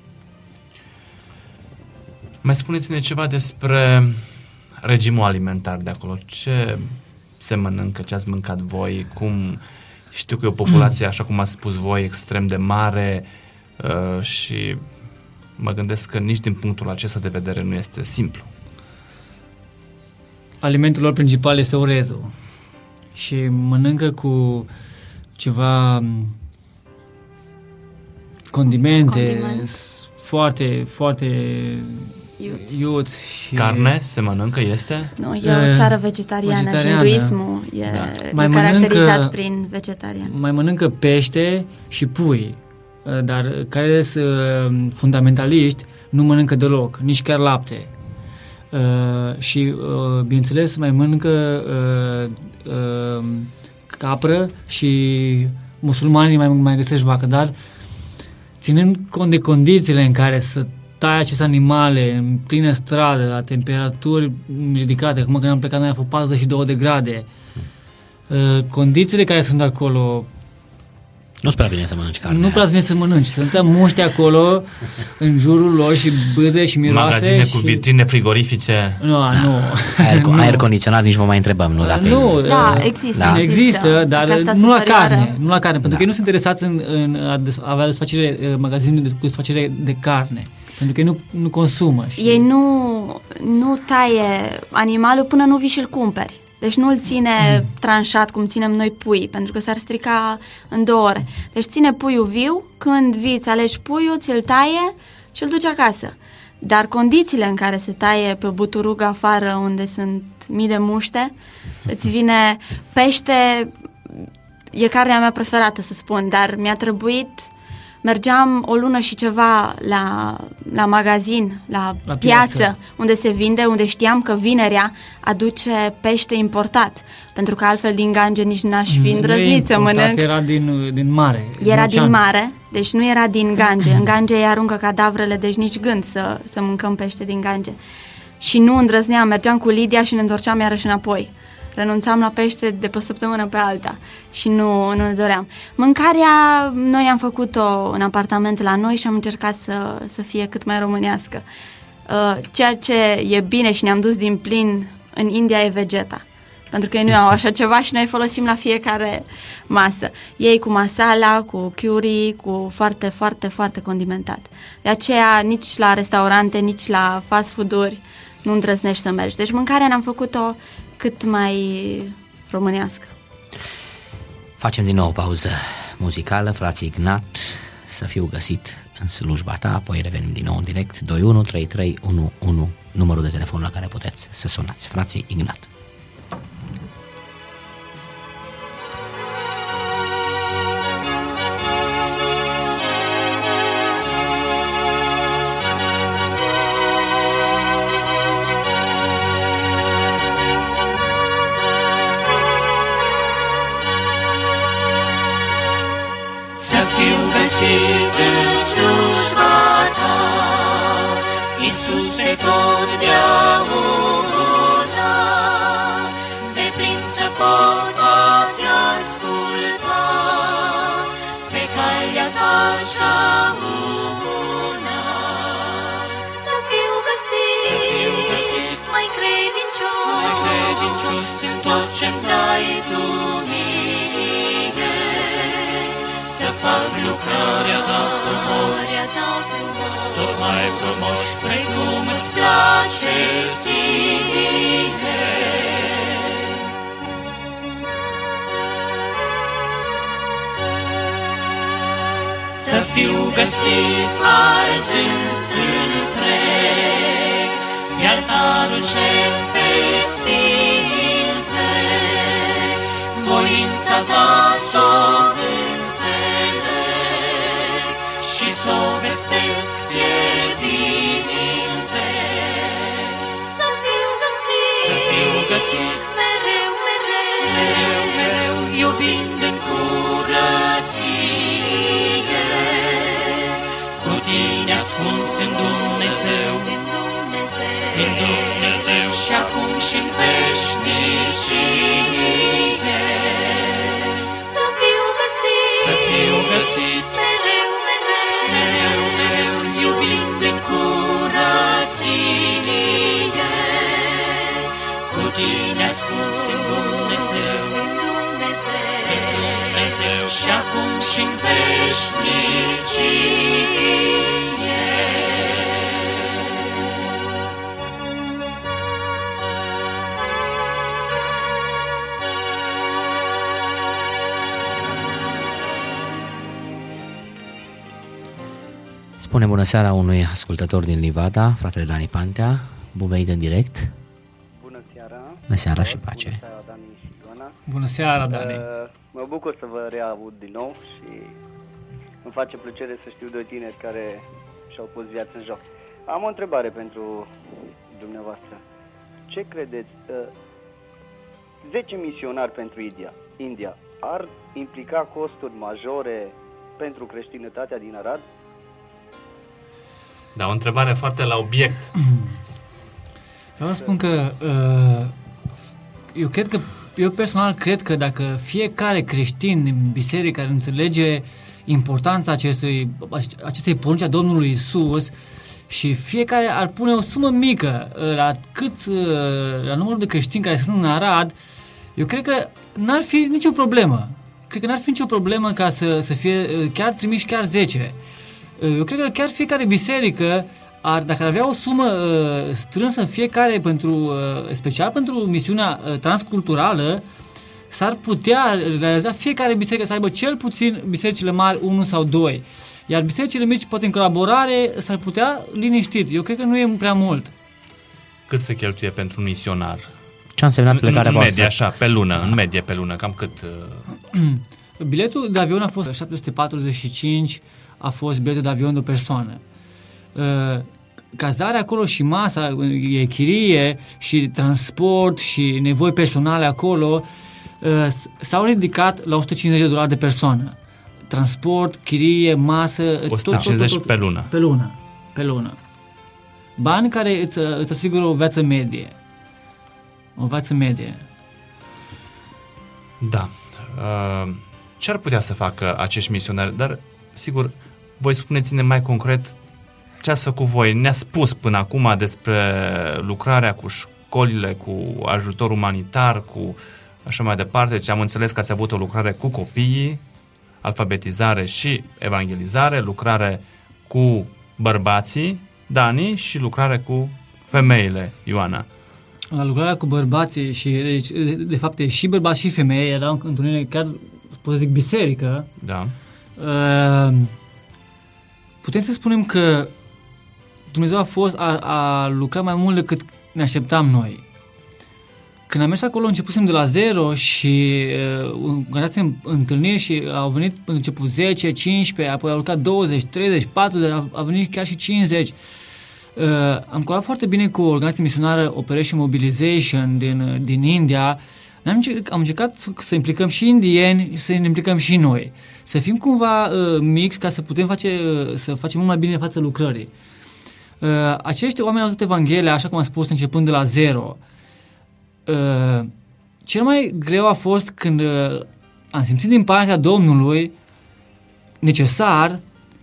Mai spuneți-ne ceva despre regimul alimentar de acolo. Ce se mănâncă, ce ați mâncat voi, cum... Știu că e o populație, așa cum ați spus voi, extrem de mare și mă gândesc că nici din punctul acesta de vedere nu este simplu. Alimentul lor principal este orezul și mănâncă cu ceva condimente. Foarte, foarte iuți. Și carne se mănâncă, este? Nu, e o țară vegetariană. Hinduismul e caracterizat prin vegetarian. Mai mănâncă pește și pui, dar care sunt fundamentaliști nu mănâncă deloc, nici chiar lapte. Și, bineînțeles, mai mănâncă capră și musulmanii mai găsești vacă, dar ținând cont de condițiile în care să tai aceste animale în plină stradă, la temperaturi ridicate, acum când am plecat noi a fost 42 de grade, condițiile care sunt acolo... Nu-ți prea bine să mănânci carne. Nu prea bine să mănânci. Suntem muști acolo, în jurul lor și bâze și miroase. Magazine cu vitrine frigorifice. Nu. Aer condiționat nici vă mai întrebăm, nu? Dacă există, dar nu la carne. Nu la carne, pentru că ei nu sunt interesați în a avea desfacere, magazine de desfacere de carne. Pentru că ei nu consumă. Ei nu taie animalul până nu vii și-l cumperi. Deci nu îl ține tranșat cum ținem noi pui, pentru că s-ar strica în 2 ore. Deci ține puiul viu, când vii îți alegi puiul, ți-l taie și îl duci acasă. Dar condițiile în care se taie pe buturug afară, unde sunt mii de muște, îți vine pește, e carnea mea preferată, să spun, dar mi-a trebuit... Mergeam o lună și ceva la magazin, la piață, unde se vinde, unde știam că vinerea aduce pește importat, pentru că altfel din Gange nici n-aș fi îndrăznit să mănânc. Era din mare. Era din mare, deci nu era din Gange. În Gange ei aruncă cadavrele, deci nici gând să mâncăm pește din Gange. Și nu îndrăzneam, mergeam cu Lidia și ne întorceam iarăși înapoi. Renunțam la pește de pe o săptămână pe alta și nu ne doream. Mâncarea, noi am făcut-o în apartament la noi și am încercat să fie cât mai românească. Ceea ce e bine și ne-am dus din plin în India e vegeta. Pentru că ei nu au așa ceva și noi folosim la fiecare masă. Ei cu masala, cu curry, cu foarte, foarte, foarte condimentat. De aceea nici la restaurante, nici la fast food-uri nu îndrăznești să mergi. Deci mâncarea ne-am făcut-o cât mai românească. Facem din nou o pauză muzicală, frații Ignat, să fiu găsit în slujba ta, apoi revenim din nou în direct, 213311, numărul de telefon la care puteți să sunați. Frații Ignat. Iisuse totdeauna, deplin să pot a te asculta, pe calea ta cea bună. Să fiu găsit mai credincios în tot ce-mi dai tu mie, să fac lucrarea ta frumos, tot mai frumos, precum îți place ție. Să fiu găsit arzând întreg, de altarul jertfei sfinte, voința ta s-o înțeleg și s-o vestesc fierbinte. Să fiu găsit mereu, iubind în curăție, cu tine ascuns în Dumnezeu, și acum și în veșnicie. Să fiu găsit mereu, iubind în curăție, cu tine ascuns în Dumnezeu, și acum și în veșnicie. Spune bună seara unui ascultător din Livada, fratele Dani Pantea. Bun venit în direct. Bună seara. Bună seara și pace. Bună seara, Dani și Ioana. Bună seara, Dani. Mă bucur să vă reaud din nou și îmi face plăcere să știu doi tineri care și-au pus viața în joc. Am o întrebare pentru dumneavoastră. Ce credeți? 10 misionari pentru India ar implica costuri majore pentru creștinătatea din Arad? Da, o întrebare foarte la obiect. Eu vă spun că eu personal cred că dacă fiecare creștin din biserică care înțelege importanța acestei porunci a Domnului Iisus și fiecare ar pune o sumă mică la numărul de creștini care sunt în Arad, eu cred că n-ar fi nicio problemă. Cred că n-ar fi nicio problemă ca să fie chiar trimiși chiar 10. Eu cred că chiar fiecare biserică, dacă ar avea o sumă strânsă în fiecare, special pentru misiunea transculturală, s-ar putea realiza fiecare biserică să aibă cel puțin bisericile mari 1 sau 2. Iar bisericile mici, poate în colaborare, s-ar putea liniștit. Eu cred că nu e prea mult. Cât se cheltuie pentru un misionar? Ce a însemnat plecarea voastră? În medie, așa, pe lună, în medie pe lună, cam cât? Biletul de avion a fost 745, a fost biletul de avion de o persoană. Cazarea acolo și masa, e chirie și transport și nevoi personale acolo, s-au ridicat la $150 de persoană. Transport, chirie, masă... 150 tot, pe lună. Pe lună. Bani care îți asigură o viață medie. O viață medie. Da. Ce ar putea să facă acești misionari? Dar, sigur, voi spuneți-ne mai concret ce ați făcut voi. Ne-ați spus până acum despre lucrarea cu școlile cu ajutor umanitar, cu așa mai departe. Deci am înțeles că ați avut o lucrare cu copiii, alfabetizare și evangelizare, lucrare cu bărbații, Dani, și lucrare cu femeile, Ioana. La lucrarea cu bărbații și, deci, de fapt, și bărbați și femei, erau întâlnire chiar, pot să zic, biserică. Da. Putem să spunem că Dumnezeu a lucrat mai mult decât ne așteptam noi. Când am mers acolo, începusem de la 0 și organizasem întâlniri și au venit până început 10, 15, apoi au lucrat 20, 30, 40, a venit chiar și 50. Am colaborat foarte bine cu o organizație misionară, Operation Mobilization din India. Am încercat să implicăm și indieni și să ne implicăm și noi. Să fim cumva mix ca să putem să facem mult mai bine față lucrării. Acești oameni au auzit Evanghelia, așa cum am spus, începând de la 0. Cel mai greu a fost când am simțit din partea Domnului necesar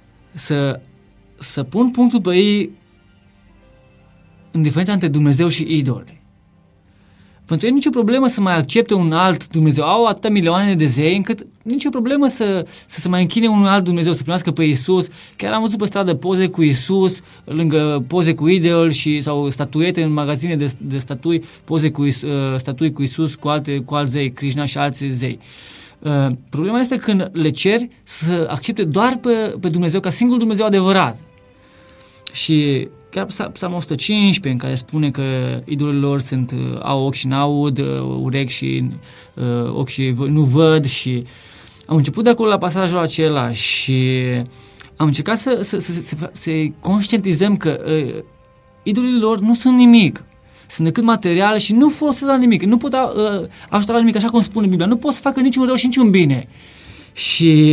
să pun punctul pe ei în diferența între Dumnezeu și idoli. Pentru ei nicio problemă să mai accepte un alt Dumnezeu. Au atâtea milioane de zei încât nicio problemă să se mai închine unui alt Dumnezeu, să primească pe Iisus. Chiar am văzut pe stradă poze cu Iisus, lângă poze cu idoli sau statuete în magazine de statui, poze cu statui cu Iisus, cu alți zei, Krishna și alți zei. Problema este când le ceri să accepte doar pe Dumnezeu ca singur Dumnezeu adevărat. Și chiar Psalmul 115, în care spune că idolii lor au ochi și n-aud, urechi și ochi și nu văd, și am început de acolo la pasajul acela și am încercat să conștientizăm că idolii lor nu sunt nimic, sunt decât materiale și nu folosesc la nimic, nu pot ajuta la nimic, așa cum spune Biblia, nu pot să facă niciun rău și niciun bine. Și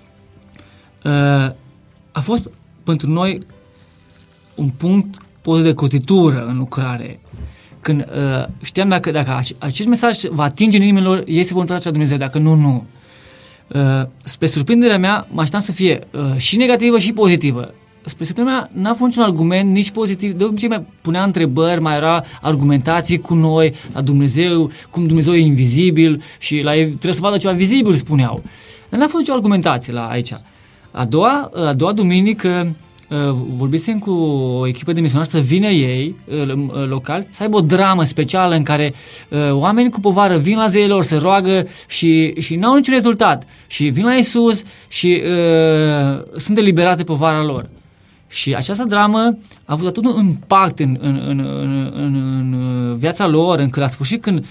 a fost pentru noi un punct post de cotitură în lucrare. Când știam dacă acest mesaj va atinge în inimile lor, ei se vor întoarce la Dumnezeu, dacă nu. Spre surprinderea mea, mă așteptam să fie și negativă și pozitivă. Spre surprinderea mea, n-a fost niciun argument, nici pozitiv. De obicei mai punea întrebări, mai era argumentații cu noi, la Dumnezeu, cum Dumnezeu e invizibil și la ei trebuie să vadă ceva vizibil, spuneau. Dar n-a fost nicio argumentație la aici. A doua duminică, vorbisem cu o echipă de misionari să vină ei locali, să aibă o dramă specială în care oameni cu povară vin la zeii lor, se roagă și n-au niciun rezultat și vin la Iisus și sunt eliberate de povara lor. Și această dramă a avut atât un impact în viața lor, încât la sfârșit, când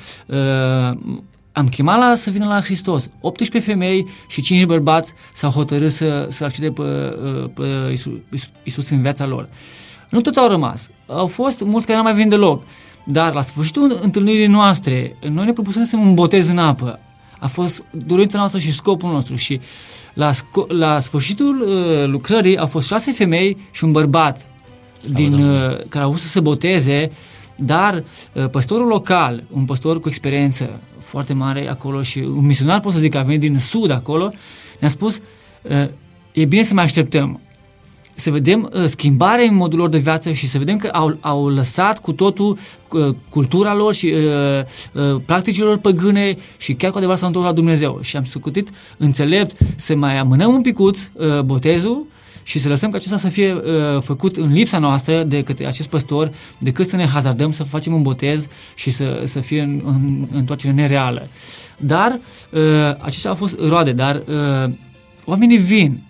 am chemat să vină la Hristos, 18 femei și 5 bărbați s-au hotărât să accepte pe Iisus în viața lor. Nu toți au rămas. Au fost mulți care n-au mai venit deloc. Dar la sfârșitul întâlnirii noastre, noi ne propusesem un botez în apă. A fost dorința noastră și scopul nostru. Și la sfârșitul lucrării au fost 6 femei și un bărbat care au vrut să se boteze, dar păstorul local, un păstor cu experiență foarte mare acolo și un misionar, pot să zic, a venit din sud acolo, ne-a spus, e bine să mai așteptăm, să vedem schimbare în modul lor de viață și să vedem că au lăsat cu totul cultura lor și practicile lor păgâne și chiar cu adevărat s-au întors la Dumnezeu. Și am socotit înțelept să mai amânăm un picuț botezul și să lăsăm ca acesta să fie făcut în lipsa noastră de către acest păstor, decât să ne hazardăm să facem un botez și să fie în întoarcere nereală. Dar acestea au fost roade, dar oamenii vin.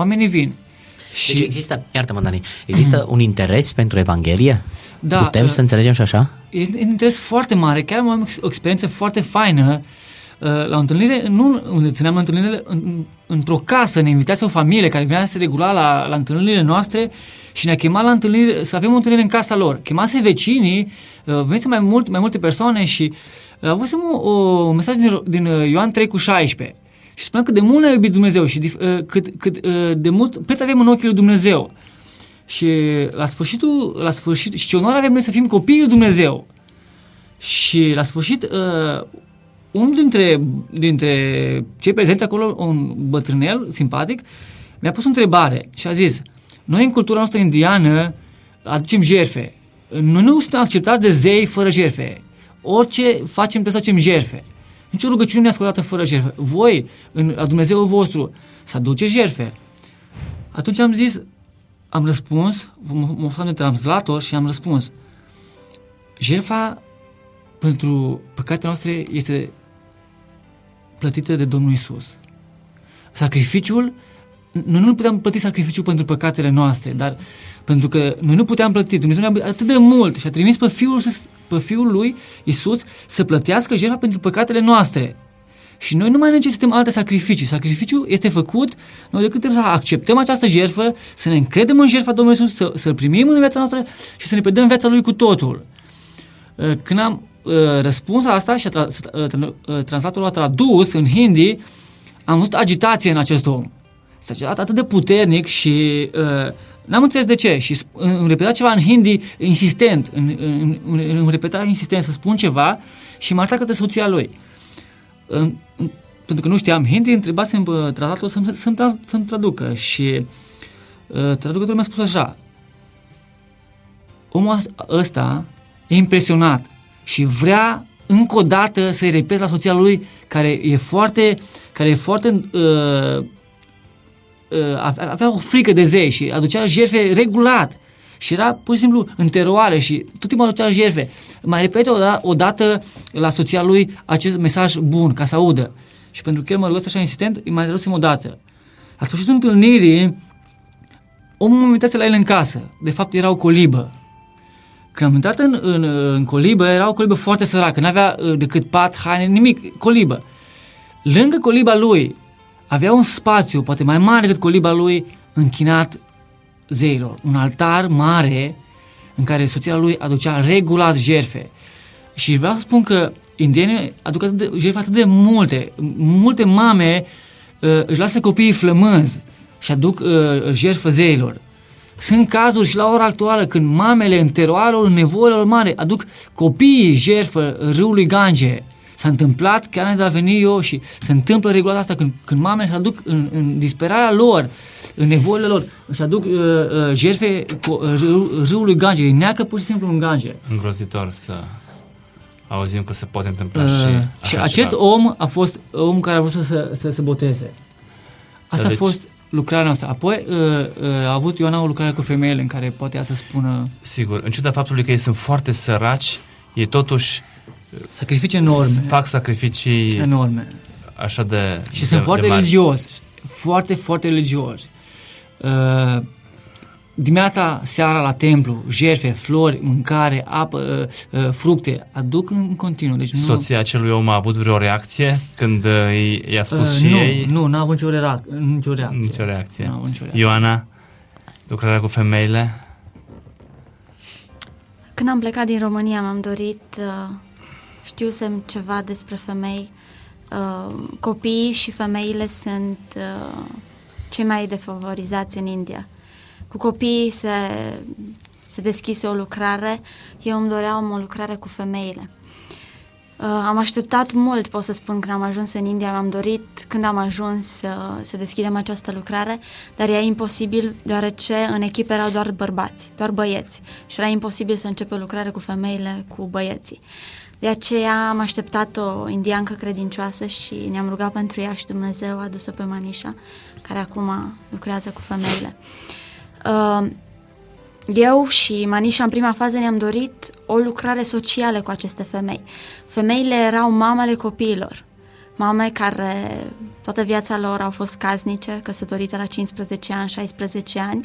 Deci există, iartă-mă, Dani, există un interes pentru Evanghelie? Da. Putem să înțelegem și așa? E un interes foarte mare, chiar am o experiență foarte faină. La o întâlnire, unde țineam întâlnirile, într-o casă, ne invitați o familie care venea să se regula la întâlnirile noastre și ne-a chemat la întâlnire, să avem o întâlnire în casa lor. Chemase vecinii, veniți mai multe persoane și avusem un mesaj din Ioan 3:16 și spuneam cât de mult ne-a iubit Dumnezeu și cât de mult preț avem în ochii lui Dumnezeu. Și la sfârșit, și ce onoare avem noi să fim copiii lui Dumnezeu. Și la sfârșit, unul dintre cei prezenți acolo, un bătrânel simpatic, mi-a pus o întrebare și a zis: noi în cultura noastră indiană aducem jertfe Noi nu suntem acceptați de zei fără jertfe. Orice facem trebuie să facem jertfe. Nici o rugăciune nu e ascultată fără jertfe. Voi, la Dumnezeul vostru, să aduceți jertfe. Atunci am răspuns, m-am făcut de translator și am răspuns. Jertfa pentru păcatele noastre este plătită de Domnul Iisus. Sacrificiul, noi nu puteam plăti sacrificiul pentru păcatele noastre, dar pentru că noi nu puteam plăti, Dumnezeu ne-a atât de mult și a trimis pe Fiul lui Iisus să plătească jertfa pentru păcatele noastre. Și noi nu mai necesităm alte sacrificii. Sacrificiul este făcut, noi decât trebuie să acceptăm această jertfă, să ne încredem în jertfa Domnului Iisus, să-L primim în viața noastră și să ne predăm viața Lui cu totul. Când am răspuns la asta și translatorul a tradus în hindi, am văzut agitație în acest om. S-a agitat atât de puternic și n-am înțeles de ce. Și îmi repeta ceva în hindi insistent, îmi repeta insistent să spun ceva și m-a arătat către soția lui. Pentru că nu știam hindi, întrebasem translatorul să-mi traducă și traducătorul mi-a spus așa: omul ăsta e impresionat și vrea încă o dată să-i repet la soția lui care avea o frică de zei și aducea jertfe regulat și era pur și simplu în teroare și tot timpul aducea jertfe. Mai repete o dată la soția lui acest mesaj bun, ca să audă. Și pentru că el mă rugă așa insistent, îi mai rugăm o dată. La sfârșitul întâlnirii, omul mă invitase la el în casă. De fapt, era o colibă. Când am intrat în colibă, era o colibă foarte săracă, n-avea decât pat, haine, nimic, colibă. Lângă coliba lui avea un spațiu, poate mai mare decât coliba lui, închinat zeilor. Un altar mare în care soția lui aducea regulat jertfe. Și vreau să spun că indienii aduc jertfe atât de multe. Multe mame își lasă copiii flămânzi și aduc jertfă zeilor. Sunt cazuri și la ora actuală când mamele în teroarelor, în nevoilor mari, aduc copiii jertfă râului Gange. S-a întâmplat, chiar înainte de a veni eu, și se întâmplă regulat asta când mamele își aduc în disperarea lor, în nevoile lor, își aduc jertfe râului Gange, îi neacă pur și simplu în Gange. Îngrozitor să auzim că se poate întâmpla și acest om a fost omul care a vrut să se boteze. Asta a fost lucrarea noastră. Apoi a avut Ioana o lucrare cu femeile în care poate ea să spună... Sigur, în ciuda faptului că ei sunt foarte săraci, ei totuși sacrificii enorme. Fac sacrificii enorme. Așa de... Și sunt foarte religioși. Foarte, foarte religioși. Dimineața, seara la templu, jertfe, flori, mâncare, apă, fructe, aduc în continuu. Deci soția acelui om a avut vreo reacție când i-a spus și ei? Nu, n-a avut nicio reacție. Nicio reacție. Ioana, lucrarea cu femeile? Când am plecat din România m-am dorit, știusem ceva despre femei. Copiii și femeile sunt cei mai defavorizați în India. Cu copiii se deschise o lucrare, eu îmi doream o lucrare cu femeile. Am așteptat mult, pot să spun, când am ajuns în India, mi-am dorit când am ajuns să deschidem această lucrare, dar era imposibil deoarece în echipă erau doar bărbați, doar băieți și era imposibil să încep o lucrare cu femeile, cu băieții. De aceea am așteptat o indiancă credincioasă și ne-am rugat pentru ea și Dumnezeu a adus-o pe Manisha, care acum lucrează cu femeile. Eu și Manisha în prima fază ne-am dorit o lucrare socială cu aceste femei. Femeile erau mamele copiilor, mame care toată viața lor au fost casnice, căsătorite la 15 ani, 16 ani,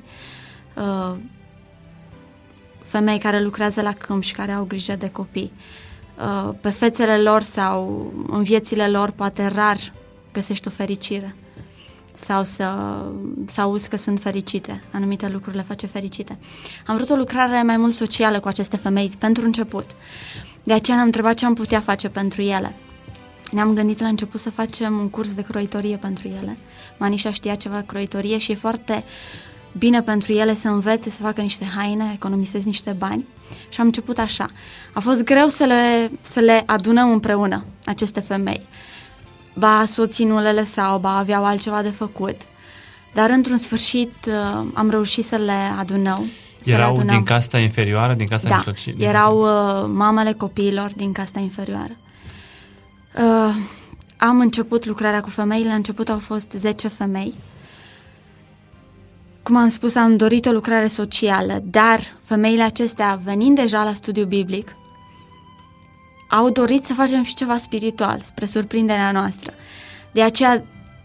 femei care lucrează la câmp și care au grijă de copii. Pe fețele lor sau în viețile lor poate rar găsești o fericire sau să auzi că sunt fericite, anumite lucruri le face fericite. Am vrut o lucrare mai mult socială cu aceste femei pentru început. De aceea ne-am întrebat ce am putea face pentru ele. Ne-am gândit la început să facem un curs de croitorie pentru ele. Manisha știa ceva croitorie și e foarte bine pentru ele să învețe să facă niște haine, economisesc niște bani. Și am început așa. A fost greu să le adunăm împreună, aceste femei. Ba soții nu le lăsau, ba aveau altceva de făcut. Dar într-un sfârșit am reușit să le adunăm, Erau din casta inferioară, din casta mijlocie? Da, erau mamele copiilor din casta inferioară. Am început lucrarea cu femeile, la început au fost 10 femei. Cum am spus, am dorit o lucrare socială, dar femeile acestea, venind deja la studiu biblic, au dorit să facem și ceva spiritual, spre surprinderea noastră. De aceea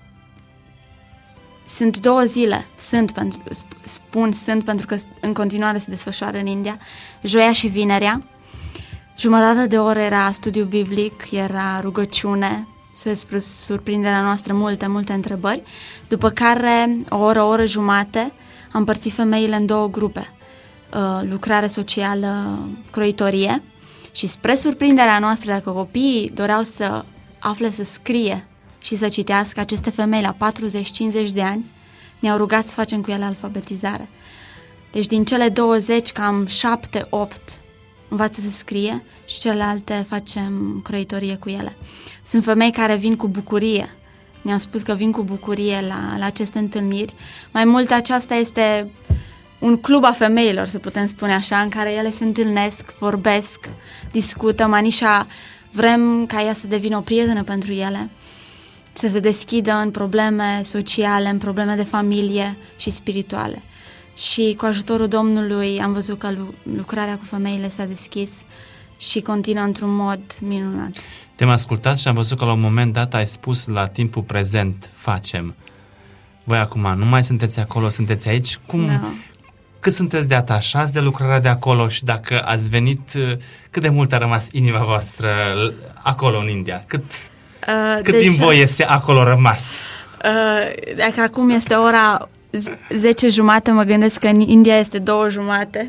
sunt 2 zile, spun pentru că în continuare se desfășoară în India, joia și vinerea. Jumătate de oră era studiu biblic, era rugăciune, spre surprinderea noastră multe întrebări, după care o oră jumate am împărțit femeile în 2 grupe, lucrare socială, croitorie, și spre surprinderea noastră, dacă copiii doreau să afle să scrie și să citească, aceste femei la 40-50 de ani ne-au rugat să facem cu ele alfabetizare. Deci din cele 20, cam 7-8 învață să scrie și celelalte facem croitorie cu ele. Sunt femei care vin cu bucurie. Ne-au spus că vin cu bucurie la aceste întâlniri. Mai mult, aceasta este un club a femeilor, să putem spune așa, în care ele se întâlnesc, vorbesc, discută. Manișa, vrem ca ea să devină o prietenă pentru ele, să se deschidă în probleme sociale, în probleme de familie și spirituale. Și cu ajutorul Domnului am văzut că lucrarea cu femeile s-a deschis și continuă într-un mod minunat. Te-am ascultat și am văzut că la un moment dat ai spus la timpul prezent, facem. Voi acum nu mai sunteți acolo, sunteți aici. Cât sunteți de atașați de lucrarea de acolo și dacă ați venit, cât de mult a rămas inima voastră acolo în India? Cât din voi este acolo rămas? Dacă acum este ora 10:30, mă gândesc că în India este 2:30.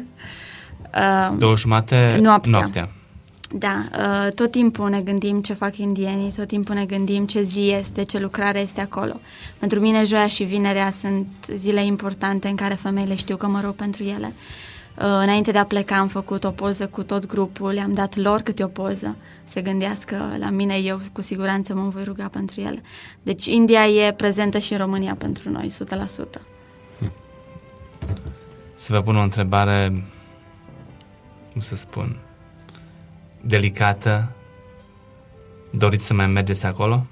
2:30 noaptea. Da, tot timpul ne gândim ce fac indienii, tot timpul ne gândim ce zi este, ce lucrare este acolo. Pentru mine, joia și vinerea sunt zile importante în care femeile știu că mă rog pentru ele. Înainte de a pleca am făcut o poză cu tot grupul, le-am dat lor câte o poză, se gândească la mine, eu cu siguranță mă voi ruga pentru ele. Deci India e prezentă și în România pentru noi, 100%. Să vă pun o întrebare, cum să spun, delicată. Doriți să mai mergeți acolo?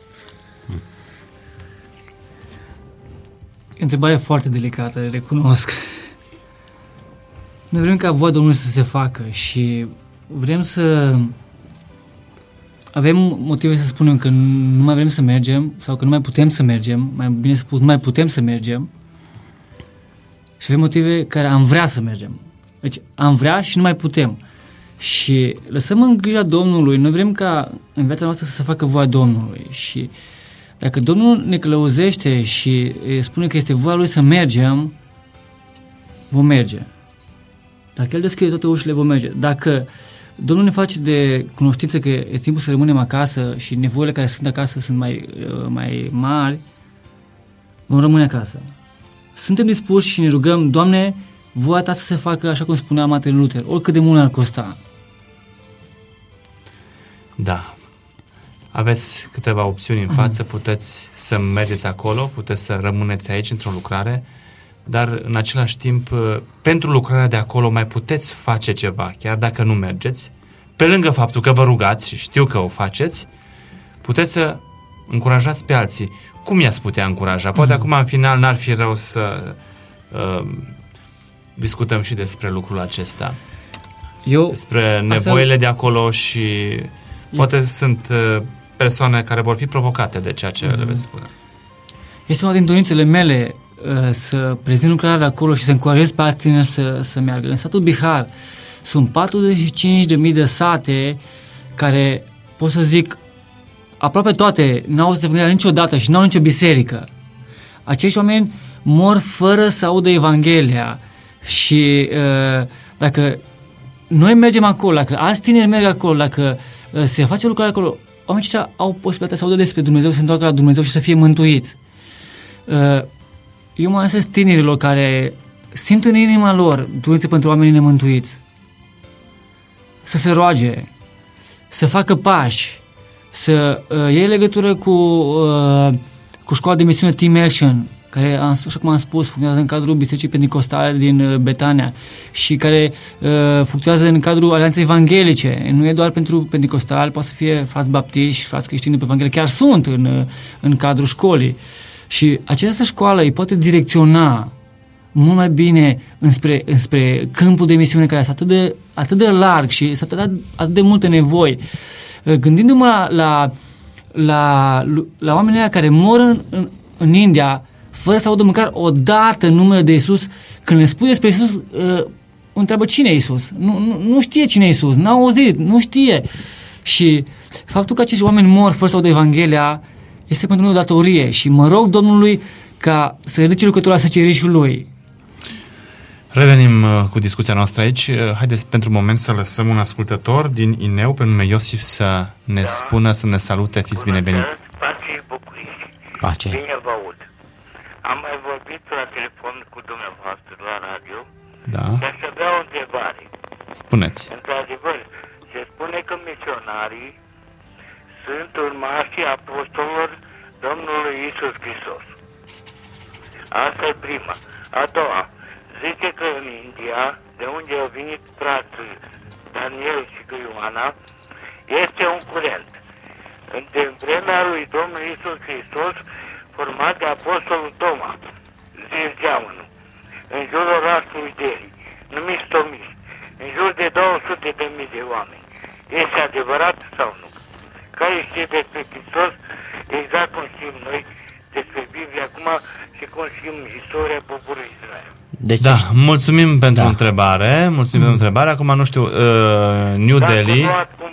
E o întrebare foarte delicată, recunosc. Noi vrem ca voia Domnului să se facă și vrem să avem motive să spunem că nu mai vrem să mergem sau că nu mai putem să mergem, mai bine spus, nu mai putem să mergem, și avem motive care am vrea să mergem. Deci am vrea și nu mai putem. Și lăsăm în grija Domnului. Noi vrem ca în viața noastră să se facă voia Domnului. Și dacă Domnul ne călăuzește și spune că este voia Lui să mergem, vom merge. Dacă El deschide toate ușile, vom merge. Dacă Domnul ne face de cunoștință că e timpul să rămânem acasă și nevoile care sunt acasă sunt mai mari, vom rămâne acasă. Suntem dispuși și ne rugăm, Doamne, voia Ta să se facă așa cum spunea Martin Luther, oricât de mult ar costa. Da. Aveți câteva opțiuni în față, puteți să mergeți acolo, puteți să rămâneți aici într-o lucrare, dar în același timp, pentru lucrarea de acolo mai puteți face ceva, chiar dacă nu mergeți. Pe lângă faptul că vă rugați și știu că o faceți, puteți să încurajați pe alții. Cum i-ați putea încuraja? Poate acum în final n-ar fi rău să discutăm și despre lucrul acesta. Despre nevoile de acolo și poate sunt persoane care vor fi provocate de ceea ce le veți spune. Este una din dorințele mele să prezint lucrarea de acolo și să încurajez pe alții tineri să meargă. În satul Bihar sunt 45.000 de sate care, pot să zic, aproape toate n-au auzit Evanghelia niciodată și n-au nicio biserică. Acești oameni mor fără să audă Evanghelia și dacă noi mergem acolo, dacă alți tineri merg acolo, dacă se face lucrare acolo, oamenii ăștia au posibilitatea să audă despre Dumnezeu, să se întoarcă la Dumnezeu și să fie mântuiți. Eu mă adresez tinerilor care simt în inima lor dorință pentru oamenii nemântuiți. Să se roage, să facă pași, să iei legătură cu școala de misiune Team Action care, așa cum am spus, funcționează în cadrul Bisericii Pentecostale din Betania și care funcționează în cadrul Alianței Evanghelice. Nu e doar pentru pentecostali, poate să fie frați baptiști, frați creștini după Evanghelie, chiar sunt în cadrul școlii. Și această școală îi poate direcționa mult mai bine înspre câmpul de misiune care este atât de larg și atât de multe nevoi. Gândindu-mă la oamenii care mor în India fără să audă măcar o dată numele de Iisus, când le spui despre Iisus, întreabă cine e Iisus. Nu știe cine e Iisus, n-a auzit, nu știe. Și faptul că acești oameni mor fără să audă Evanghelia este pentru noi o datorie și mă rog Domnului ca să ridice lucrătura săcerișul lui. Revenim cu discuția noastră aici. Haideți pentru un moment să lăsăm un ascultător din Ineu, pe nume Iosif, să ne spună, să ne salute. Fiți binevenit. Pace. Bine vă aud. Am mai vorbit la telefon cu dumneavoastră la radio. Da. Și aș avea o întrebare. Spuneți. Într-adevăr, se spune că misionarii sunt urmașii apostolilor Domnului Iisus Hristos. Asta e prima. A doua, zice că în India, de unde au venit frații Daniel și cu Ioana, este un curent. În vremea lui Domnul Iisus Hristos, format de apostolul Toma, zis geamănul, în jurul orașului Delhi, numiți Tomiști, în jur de 200.000 de oameni. Este adevărat sau nu? Care știe despre Hristos, exact cum știm noi despre Biblie acum și cum știm istoria poporului Israel. Deci, da, mulțumim pentru întrebare. Acum nu știu, New Delhi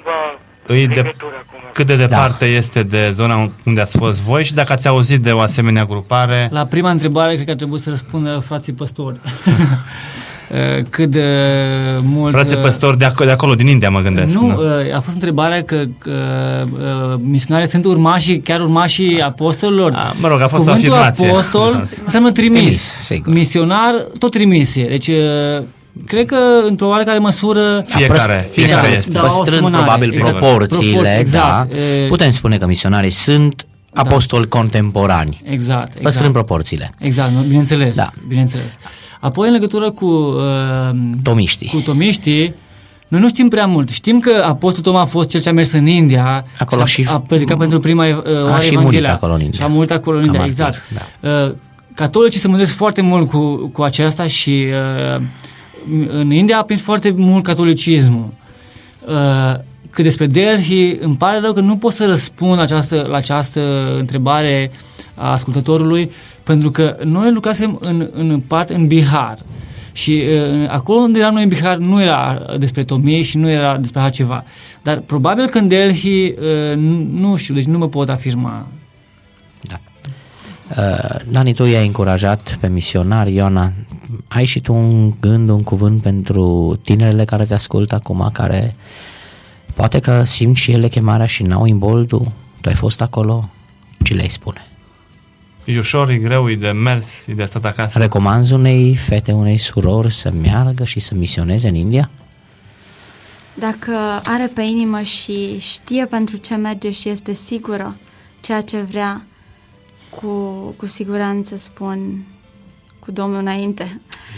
cât de departe este de zona unde ați fost voi și dacă ați auzit de o asemenea grupare. La prima întrebare cred că ar trebui să răspundă frații păstori. Cât de mult... Frații păstori de acolo, din India, mă gândesc. Nu, a fost întrebarea că misionarii sunt chiar urmașii apostolilor. Mă rog, a fost cuvântul o afirmație. Apostol înseamnă trimis. Misionar, tot trimisie. Deci, cred că, într-o oarecare măsură... Fiecare este. Păstrând probabil proporțiile, exact. Putem spune că misionarii sunt apostoli contemporani. Exact. Păstrând proporțiile. Exact, bineînțeles. Apoi, în legătură cu tomiștii, noi nu știm prea mult. Știm că apostolul Toma a fost cel ce a mers în India acolo și a predicat pentru prima oară Evanghelia. Și a murit acolo în India, exact. Catolicii se mândresc foarte mult cu aceasta și în India a prins foarte mult catolicismul. Cât despre Delhi, îmi pare rău că nu pot să răspund la această întrebare a ascultătorului, pentru că noi lucrasem în Bihar și acolo unde eram noi în Bihar nu era despre tomie și nu era despre altceva. Dar probabil că în Delhi nu știu, deci nu mă pot afirma. Da. Dani, tu i-ai încurajat pe misionari. Ioana, ai și tu un gând, un cuvânt pentru tinerele care te ascultă acum, care poate că simt și ele chemarea și n-au imboldul? Tu ai fost acolo, ce le-ai spune? E ușor, e greu, e de mers, e de stat acasă. Recomanzi unei fete, unei surori să meargă și să misioneze în India? Dacă are pe inimă și știe pentru ce merge și este sigură ceea ce vrea, cu siguranță spun cu Domnul înainte.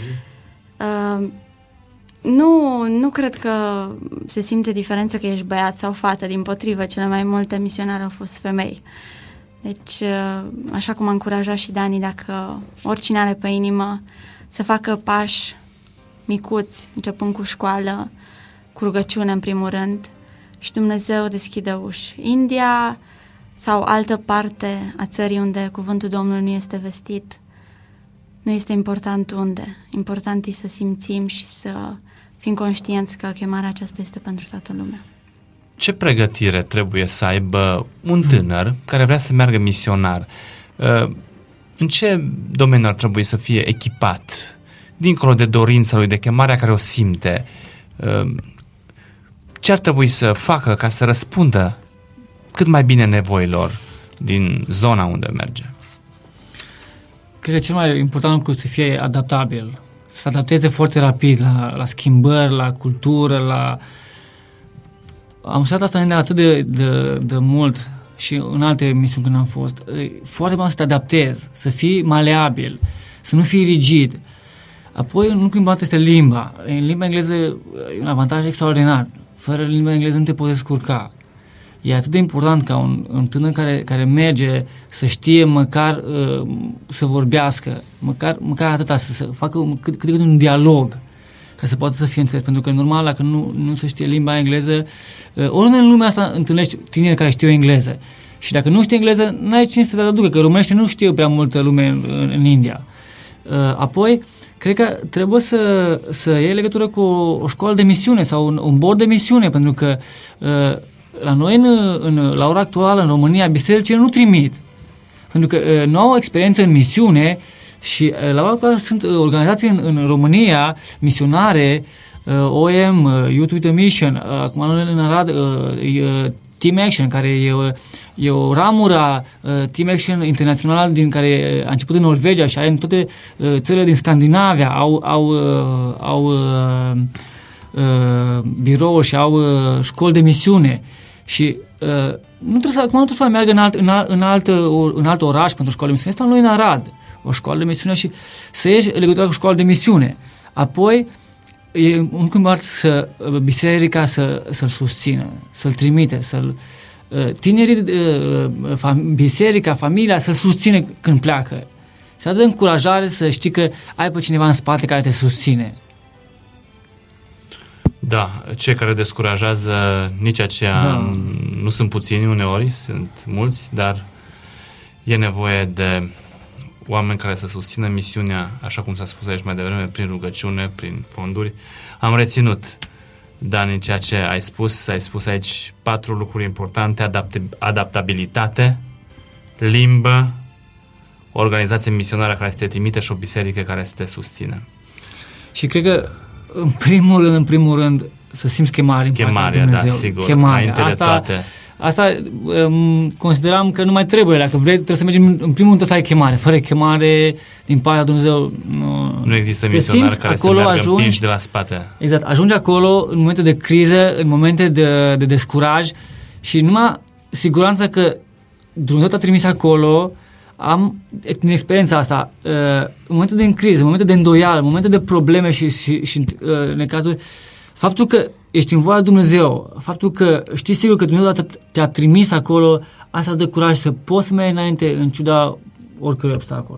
Nu cred că se simte diferență că ești băiat sau fată, dimpotrivă, cele mai multe misionari au fost femei. Deci, așa cum a încurajat și Dani, dacă oricine are pe inimă să facă pași micuți, începând cu școală, cu rugăciune în primul rând, și Dumnezeu deschide uși. India sau altă parte a țării unde cuvântul Domnului nu este vestit, nu este important unde. Important e să simțim și să fim conștienți că chemarea aceasta este pentru toată lumea. Ce pregătire trebuie să aibă un tânăr care vrea să meargă misionar? În ce domeniu ar trebui să fie echipat? Dincolo de dorința lui, de chemarea care o simte, ce ar trebui să facă ca să răspundă cât mai bine nevoilor din zona unde merge? Cred că cel mai important lucru să fie adaptabil, să se adapteze foarte rapid la schimbări, la cultură, Am studiat asta atât de mult și în alte emisiuni când am fost, foarte bine să te adaptezi, să fii maleabil, să nu fii rigid. Apoi, un lucru important este limba. În limba engleză e un avantaj extraordinar. Fără limba engleză nu te poți descurca. E atât de important ca un tânăr care merge să știe măcar să vorbească, măcar atâta, să facă cât de cât un dialog, ca să poată să fie înțeles. Pentru că normal, dacă nu se știe limba engleză, oriunde în lumea asta întâlnești tineri care știu engleză. Și dacă nu știi engleză, n-ai cine să te aducă, că românește nu știe prea multă lume în India. Apoi, cred că trebuie să iei legătură cu o școală de misiune sau un board de misiune, pentru că la noi, la ora actuală, în România, bisericile nu trimit. Pentru că nu au experiență în misiune și la ora actuală sunt organizații în România, misionare, OM, Youth with a Mission, acum în Arad, Team Action, care e o ramură a Team Action internațional din care a început în Norvegia și are în toate țările din Scandinavia, au birouri și au școli de misiune. Și nu trebuie să meargă în alt oraș pentru școală de misiune. Asta nu e în Arad, o școală de misiune, și să ieși legătura cu școală de misiune. Apoi, e un lucru să biserica să-l susțină, să-l trimite, tinerii, biserica, familia, să-l susține când pleacă. Să dă încurajare să știi că ai pe cineva în spate care te susține. Da, cei care descurajează nici aceea nu sunt puțini uneori, sunt mulți, dar e nevoie de oameni care să susțină misiunea, așa cum s-a spus aici mai devreme, prin rugăciune, prin fonduri. Am reținut, Dani, ceea ce ai spus aici 4 lucruri importante: adaptabilitate, limbă, organizație misionară care să te trimite și o biserică care să te susțină. Și cred că în primul rând să simți chemarea, da, sigur, înainte de toate. Asta consideram că nu mai trebuie. Dacă vrei, trebuie să mergi în primul rând să ai chemare. Fără chemare din partea Dumnezeu nu există misionari care să meargă împinși de la spate. Exact. Ajungi acolo în momente de criză, în momente de descuraj și numai siguranța că Dumnezeu te-a trimis acolo. Am din experiența asta, în momente de criză, în momente de îndoială, în momente de probleme și necazuri, faptul că ești în voia lui Dumnezeu, faptul că știi sigur că Dumnezeu te-a trimis acolo, asta îți dă curaj să poți să mergi înainte în ciuda oricărui obstacol.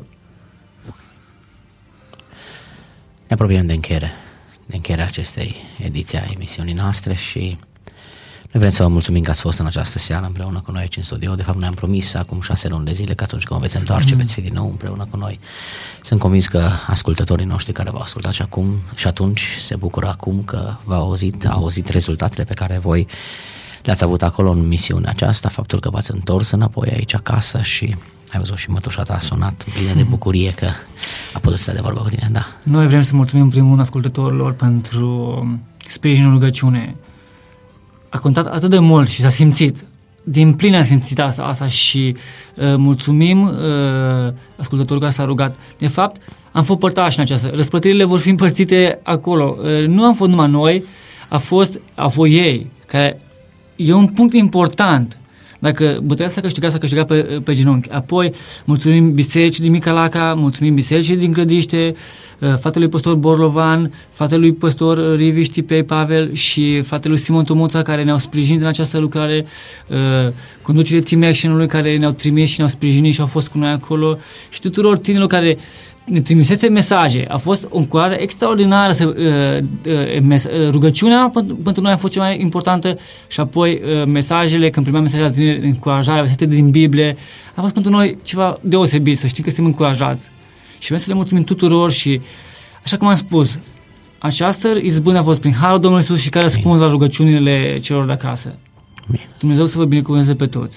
Ne apropiem de încheierea acestei ediții a emisiunii noastre și noi vrem să vă mulțumim că ați fost în această seară împreună cu noi aici în studio. De fapt, ne-am promis acum 6 luni de zile că atunci când veți întoarce, veți fi din nou împreună cu noi. Sunt convins că ascultătorii noștri care v-au ascultat și atunci se bucură acum că au auzit rezultatele pe care voi le-ați avut acolo în misiunea aceasta, faptul că v-ați întors înapoi aici acasă și ai văzut și mătușa ta a sunat plină de bucurie că a putut să de vorbă cu tine. Da. Noi vrem să mulțumim în primul rând ascultătorilor pentru sprijinul, rugăciune. A contat atât de mult și s-a simțit, din plin a simțit asta și mulțumim ascultătorul care s-a rugat. De fapt, am fost părtași în aceasta. Răsplătirile vor fi împărțite acolo. Nu am fost numai noi, au fost ei, care e un punct important. Dacă bătăia s-a câștigat pe genunchi. Apoi, mulțumim bisericii din Micalaca, mulțumim bisericii din Grădiște, fratelui păstor Borlovan, fratelui păstor Rivi Știpei Pavel și fratelui Simon Tomoța, care ne-au sprijinit în această lucrare, conducerea Team Action-ului care ne-au trimis și ne-au sprijinit și au fost cu noi acolo, și tuturor tinerilor care ne trimisese mesaje. A fost o încurajare extraordinară. Rugăciunea pentru noi a fost cea mai importantă și apoi mesajele, când primeam mesajele la tine, încurajarea, versete din Biblie, a fost pentru noi ceva deosebit, să știm că suntem încurajați. Și vrem să le mulțumim tuturor și, așa cum am spus, această izbândă a fost prin Harul Domnului Iisus și care răspuns la rugăciunile celor de acasă. Dumnezeu să vă binecuvânteze pe toți.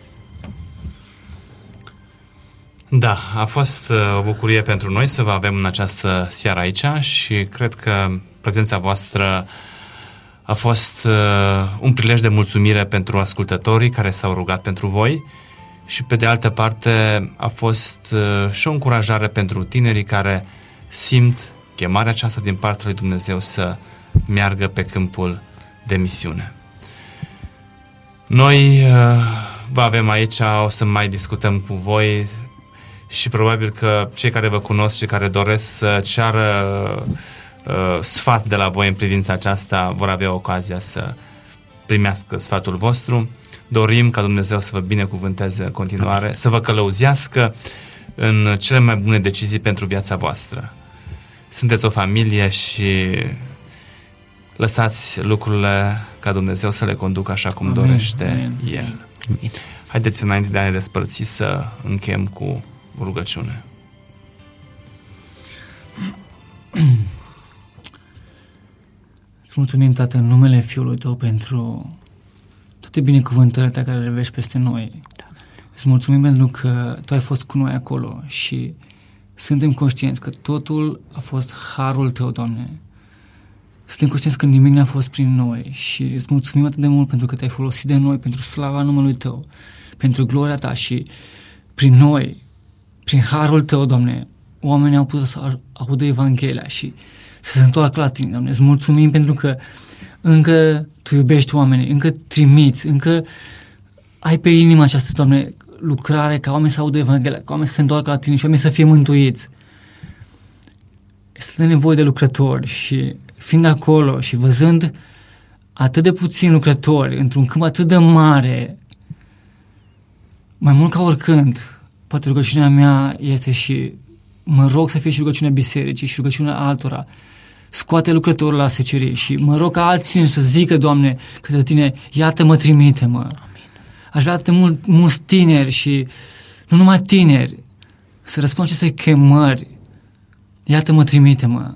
Da, a fost o bucurie pentru noi să vă avem în această seară aici și cred că prezența voastră a fost un prilej de mulțumire pentru ascultătorii care s-au rugat pentru voi și pe de altă parte a fost și o încurajare pentru tinerii care simt chemarea aceasta din partea lui Dumnezeu să meargă pe câmpul de misiune. Noi vă avem aici, o să mai discutăm cu voi și probabil că cei care vă cunosc, cei care doresc să ceară sfat de la voi în privința aceasta vor avea ocazia să primească sfatul vostru. Dorim ca Dumnezeu să vă binecuvânteze în continuare, să vă călăuzească în cele mai bune decizii pentru viața voastră. Sunteți o familie și lăsați lucrurile ca Dumnezeu să le conducă așa cum dorește El. Haideți înainte de a ne despărți să încheiem cu rugăciune. Îți mulțumim, Tată, în numele Fiului Tău pentru toate binecuvântările care le vești peste noi. Îți mulțumim pentru că Tu ai fost cu noi acolo și suntem conștienți că totul a fost harul Tău, Doamne. Suntem conștienți că nimic n-a fost prin noi și îți mulțumim atât de mult pentru că Te-ai folosit de noi, pentru slava numelui Tău, pentru gloria Ta și prin noi, prin harul Tău, Doamne, oamenii au putut să audă Evanghelia și să se întoarcă la Tine, Doamne. Îți mulțumim pentru că încă Tu iubești oamenii, încă trimiți, încă ai pe inimă această, Doamne, lucrare ca oamenii să audă Evanghelia, ca oamenii să se întoarcă la Tine și oamenii să fie mântuiți. Este nevoie de lucrători și fiind acolo și văzând atât de puțini lucrători într-un câmp atât de mare, mai mult ca oricând, poate rugăciunea mea este și mă rog să fie și rugăciunea bisericii și rugăciunea altora. Scoate lucrătorul la secerie și mă rog ca alții să zică, Doamne, către Tine, iată-mă, trimite-mă. Aș vrea atât de mulți tineri și nu numai tineri să răspund acestei chemări. Iată-mă, trimite-mă.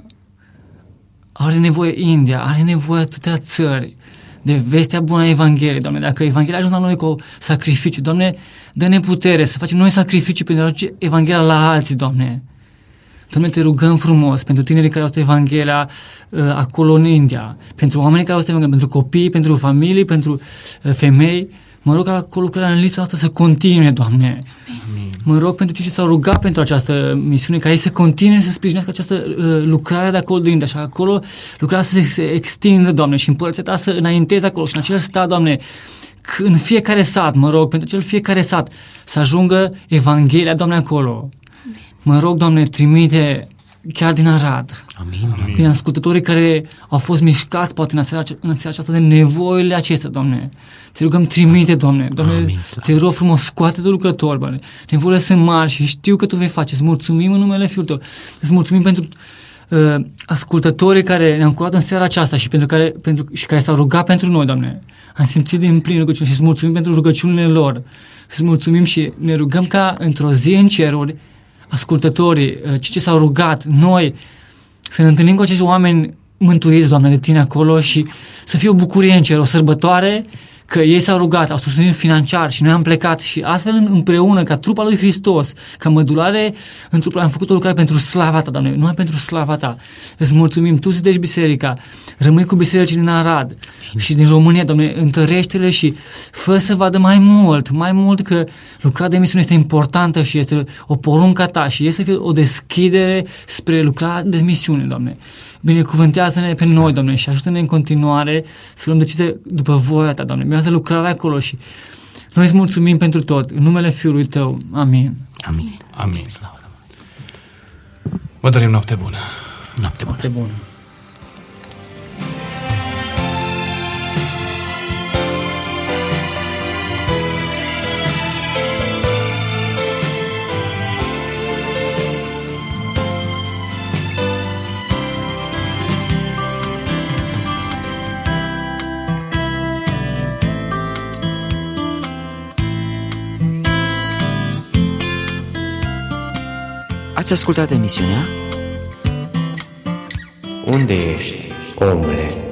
Are nevoie India, are nevoie atâtea țări de vestea bună a Evangheliei, Doamne. Dacă Evanghelia ajunge la noi cu sacrificiu, Doamne, dă-ne putere să facem noi sacrificii pentru a aduce Evanghelia la alții, Doamne. Doamne, Te rugăm frumos pentru tinerii care au Evanghelia acolo în India, pentru oamenii care au Evanghelia, pentru copii, pentru familii, pentru femei. Mă rog ca acolo lucrarea în lipsa asta să continue, Doamne. Amin. Mă rog pentru cei ce s-au rugat pentru această misiune, ca ei să continue să sprijinească această lucrare de acolo de India, așa acolo lucrarea să se extindă, Doamne, și împărăția Ta să înainteze acolo și în acel stat, Doamne, în fiecare sat, mă rog, pentru acel fiecare sat să ajungă Evanghelia, Doamne, acolo. Amin. Mă rog, Doamne, trimite chiar din Arad, Amin. Din ascultătorii care au fost mișcați poate în seara aceasta de nevoile acestea, Doamne. Te rugăm, trimite, Doamne. Doamne, Amin. Te rog frumos, scoate de lucrători, Doamne. Nevoile sunt mari și știu că Tu vei face. Îți mulțumim în numele Fiului Tău. Îți mulțumim pentru ascultătorii care ne-au curat în seara aceasta și care s-au rugat pentru noi, Doamne. Am simțit din plin rugăciune și îți mulțumim pentru rugăciunile lor. Îți mulțumim și ne rugăm ca într-o zi în ceruri ascultătorii, cei ce s-au rugat, noi, să ne întâlnim cu acești oameni mântuiți, Doamne, de Tine acolo și să fie o bucurie în cer, o sărbătoare că ei s-au rugat, au susținut financiar și noi am plecat și astfel împreună, ca trupa lui Hristos, ca mădulare, am făcut o lucrare pentru slava Ta, Doamne, numai pentru slava Ta. Îți mulțumim, Tu zidești biserica, rămâi cu bisericii din Arad și din România, Doamne, întărește-le și fă să vadă mai mult că lucrarea de misiune este importantă și este o poruncă Ta și este să fie o deschidere spre lucrarea de misiune, Doamne. Binecuvântează-ne pe noi, Doamne, și ajută-ne în continuare să luăm decizii după voia Ta, Doamne. Mi-ați lucrarea acolo și noi îți mulțumim pentru tot. În numele Fiului Tău. Amin. Amin. Amin. Vă dorim noapte bună. Noapte bună. Noapte bună. Ați ascultat emisiunea Unde ești, omule?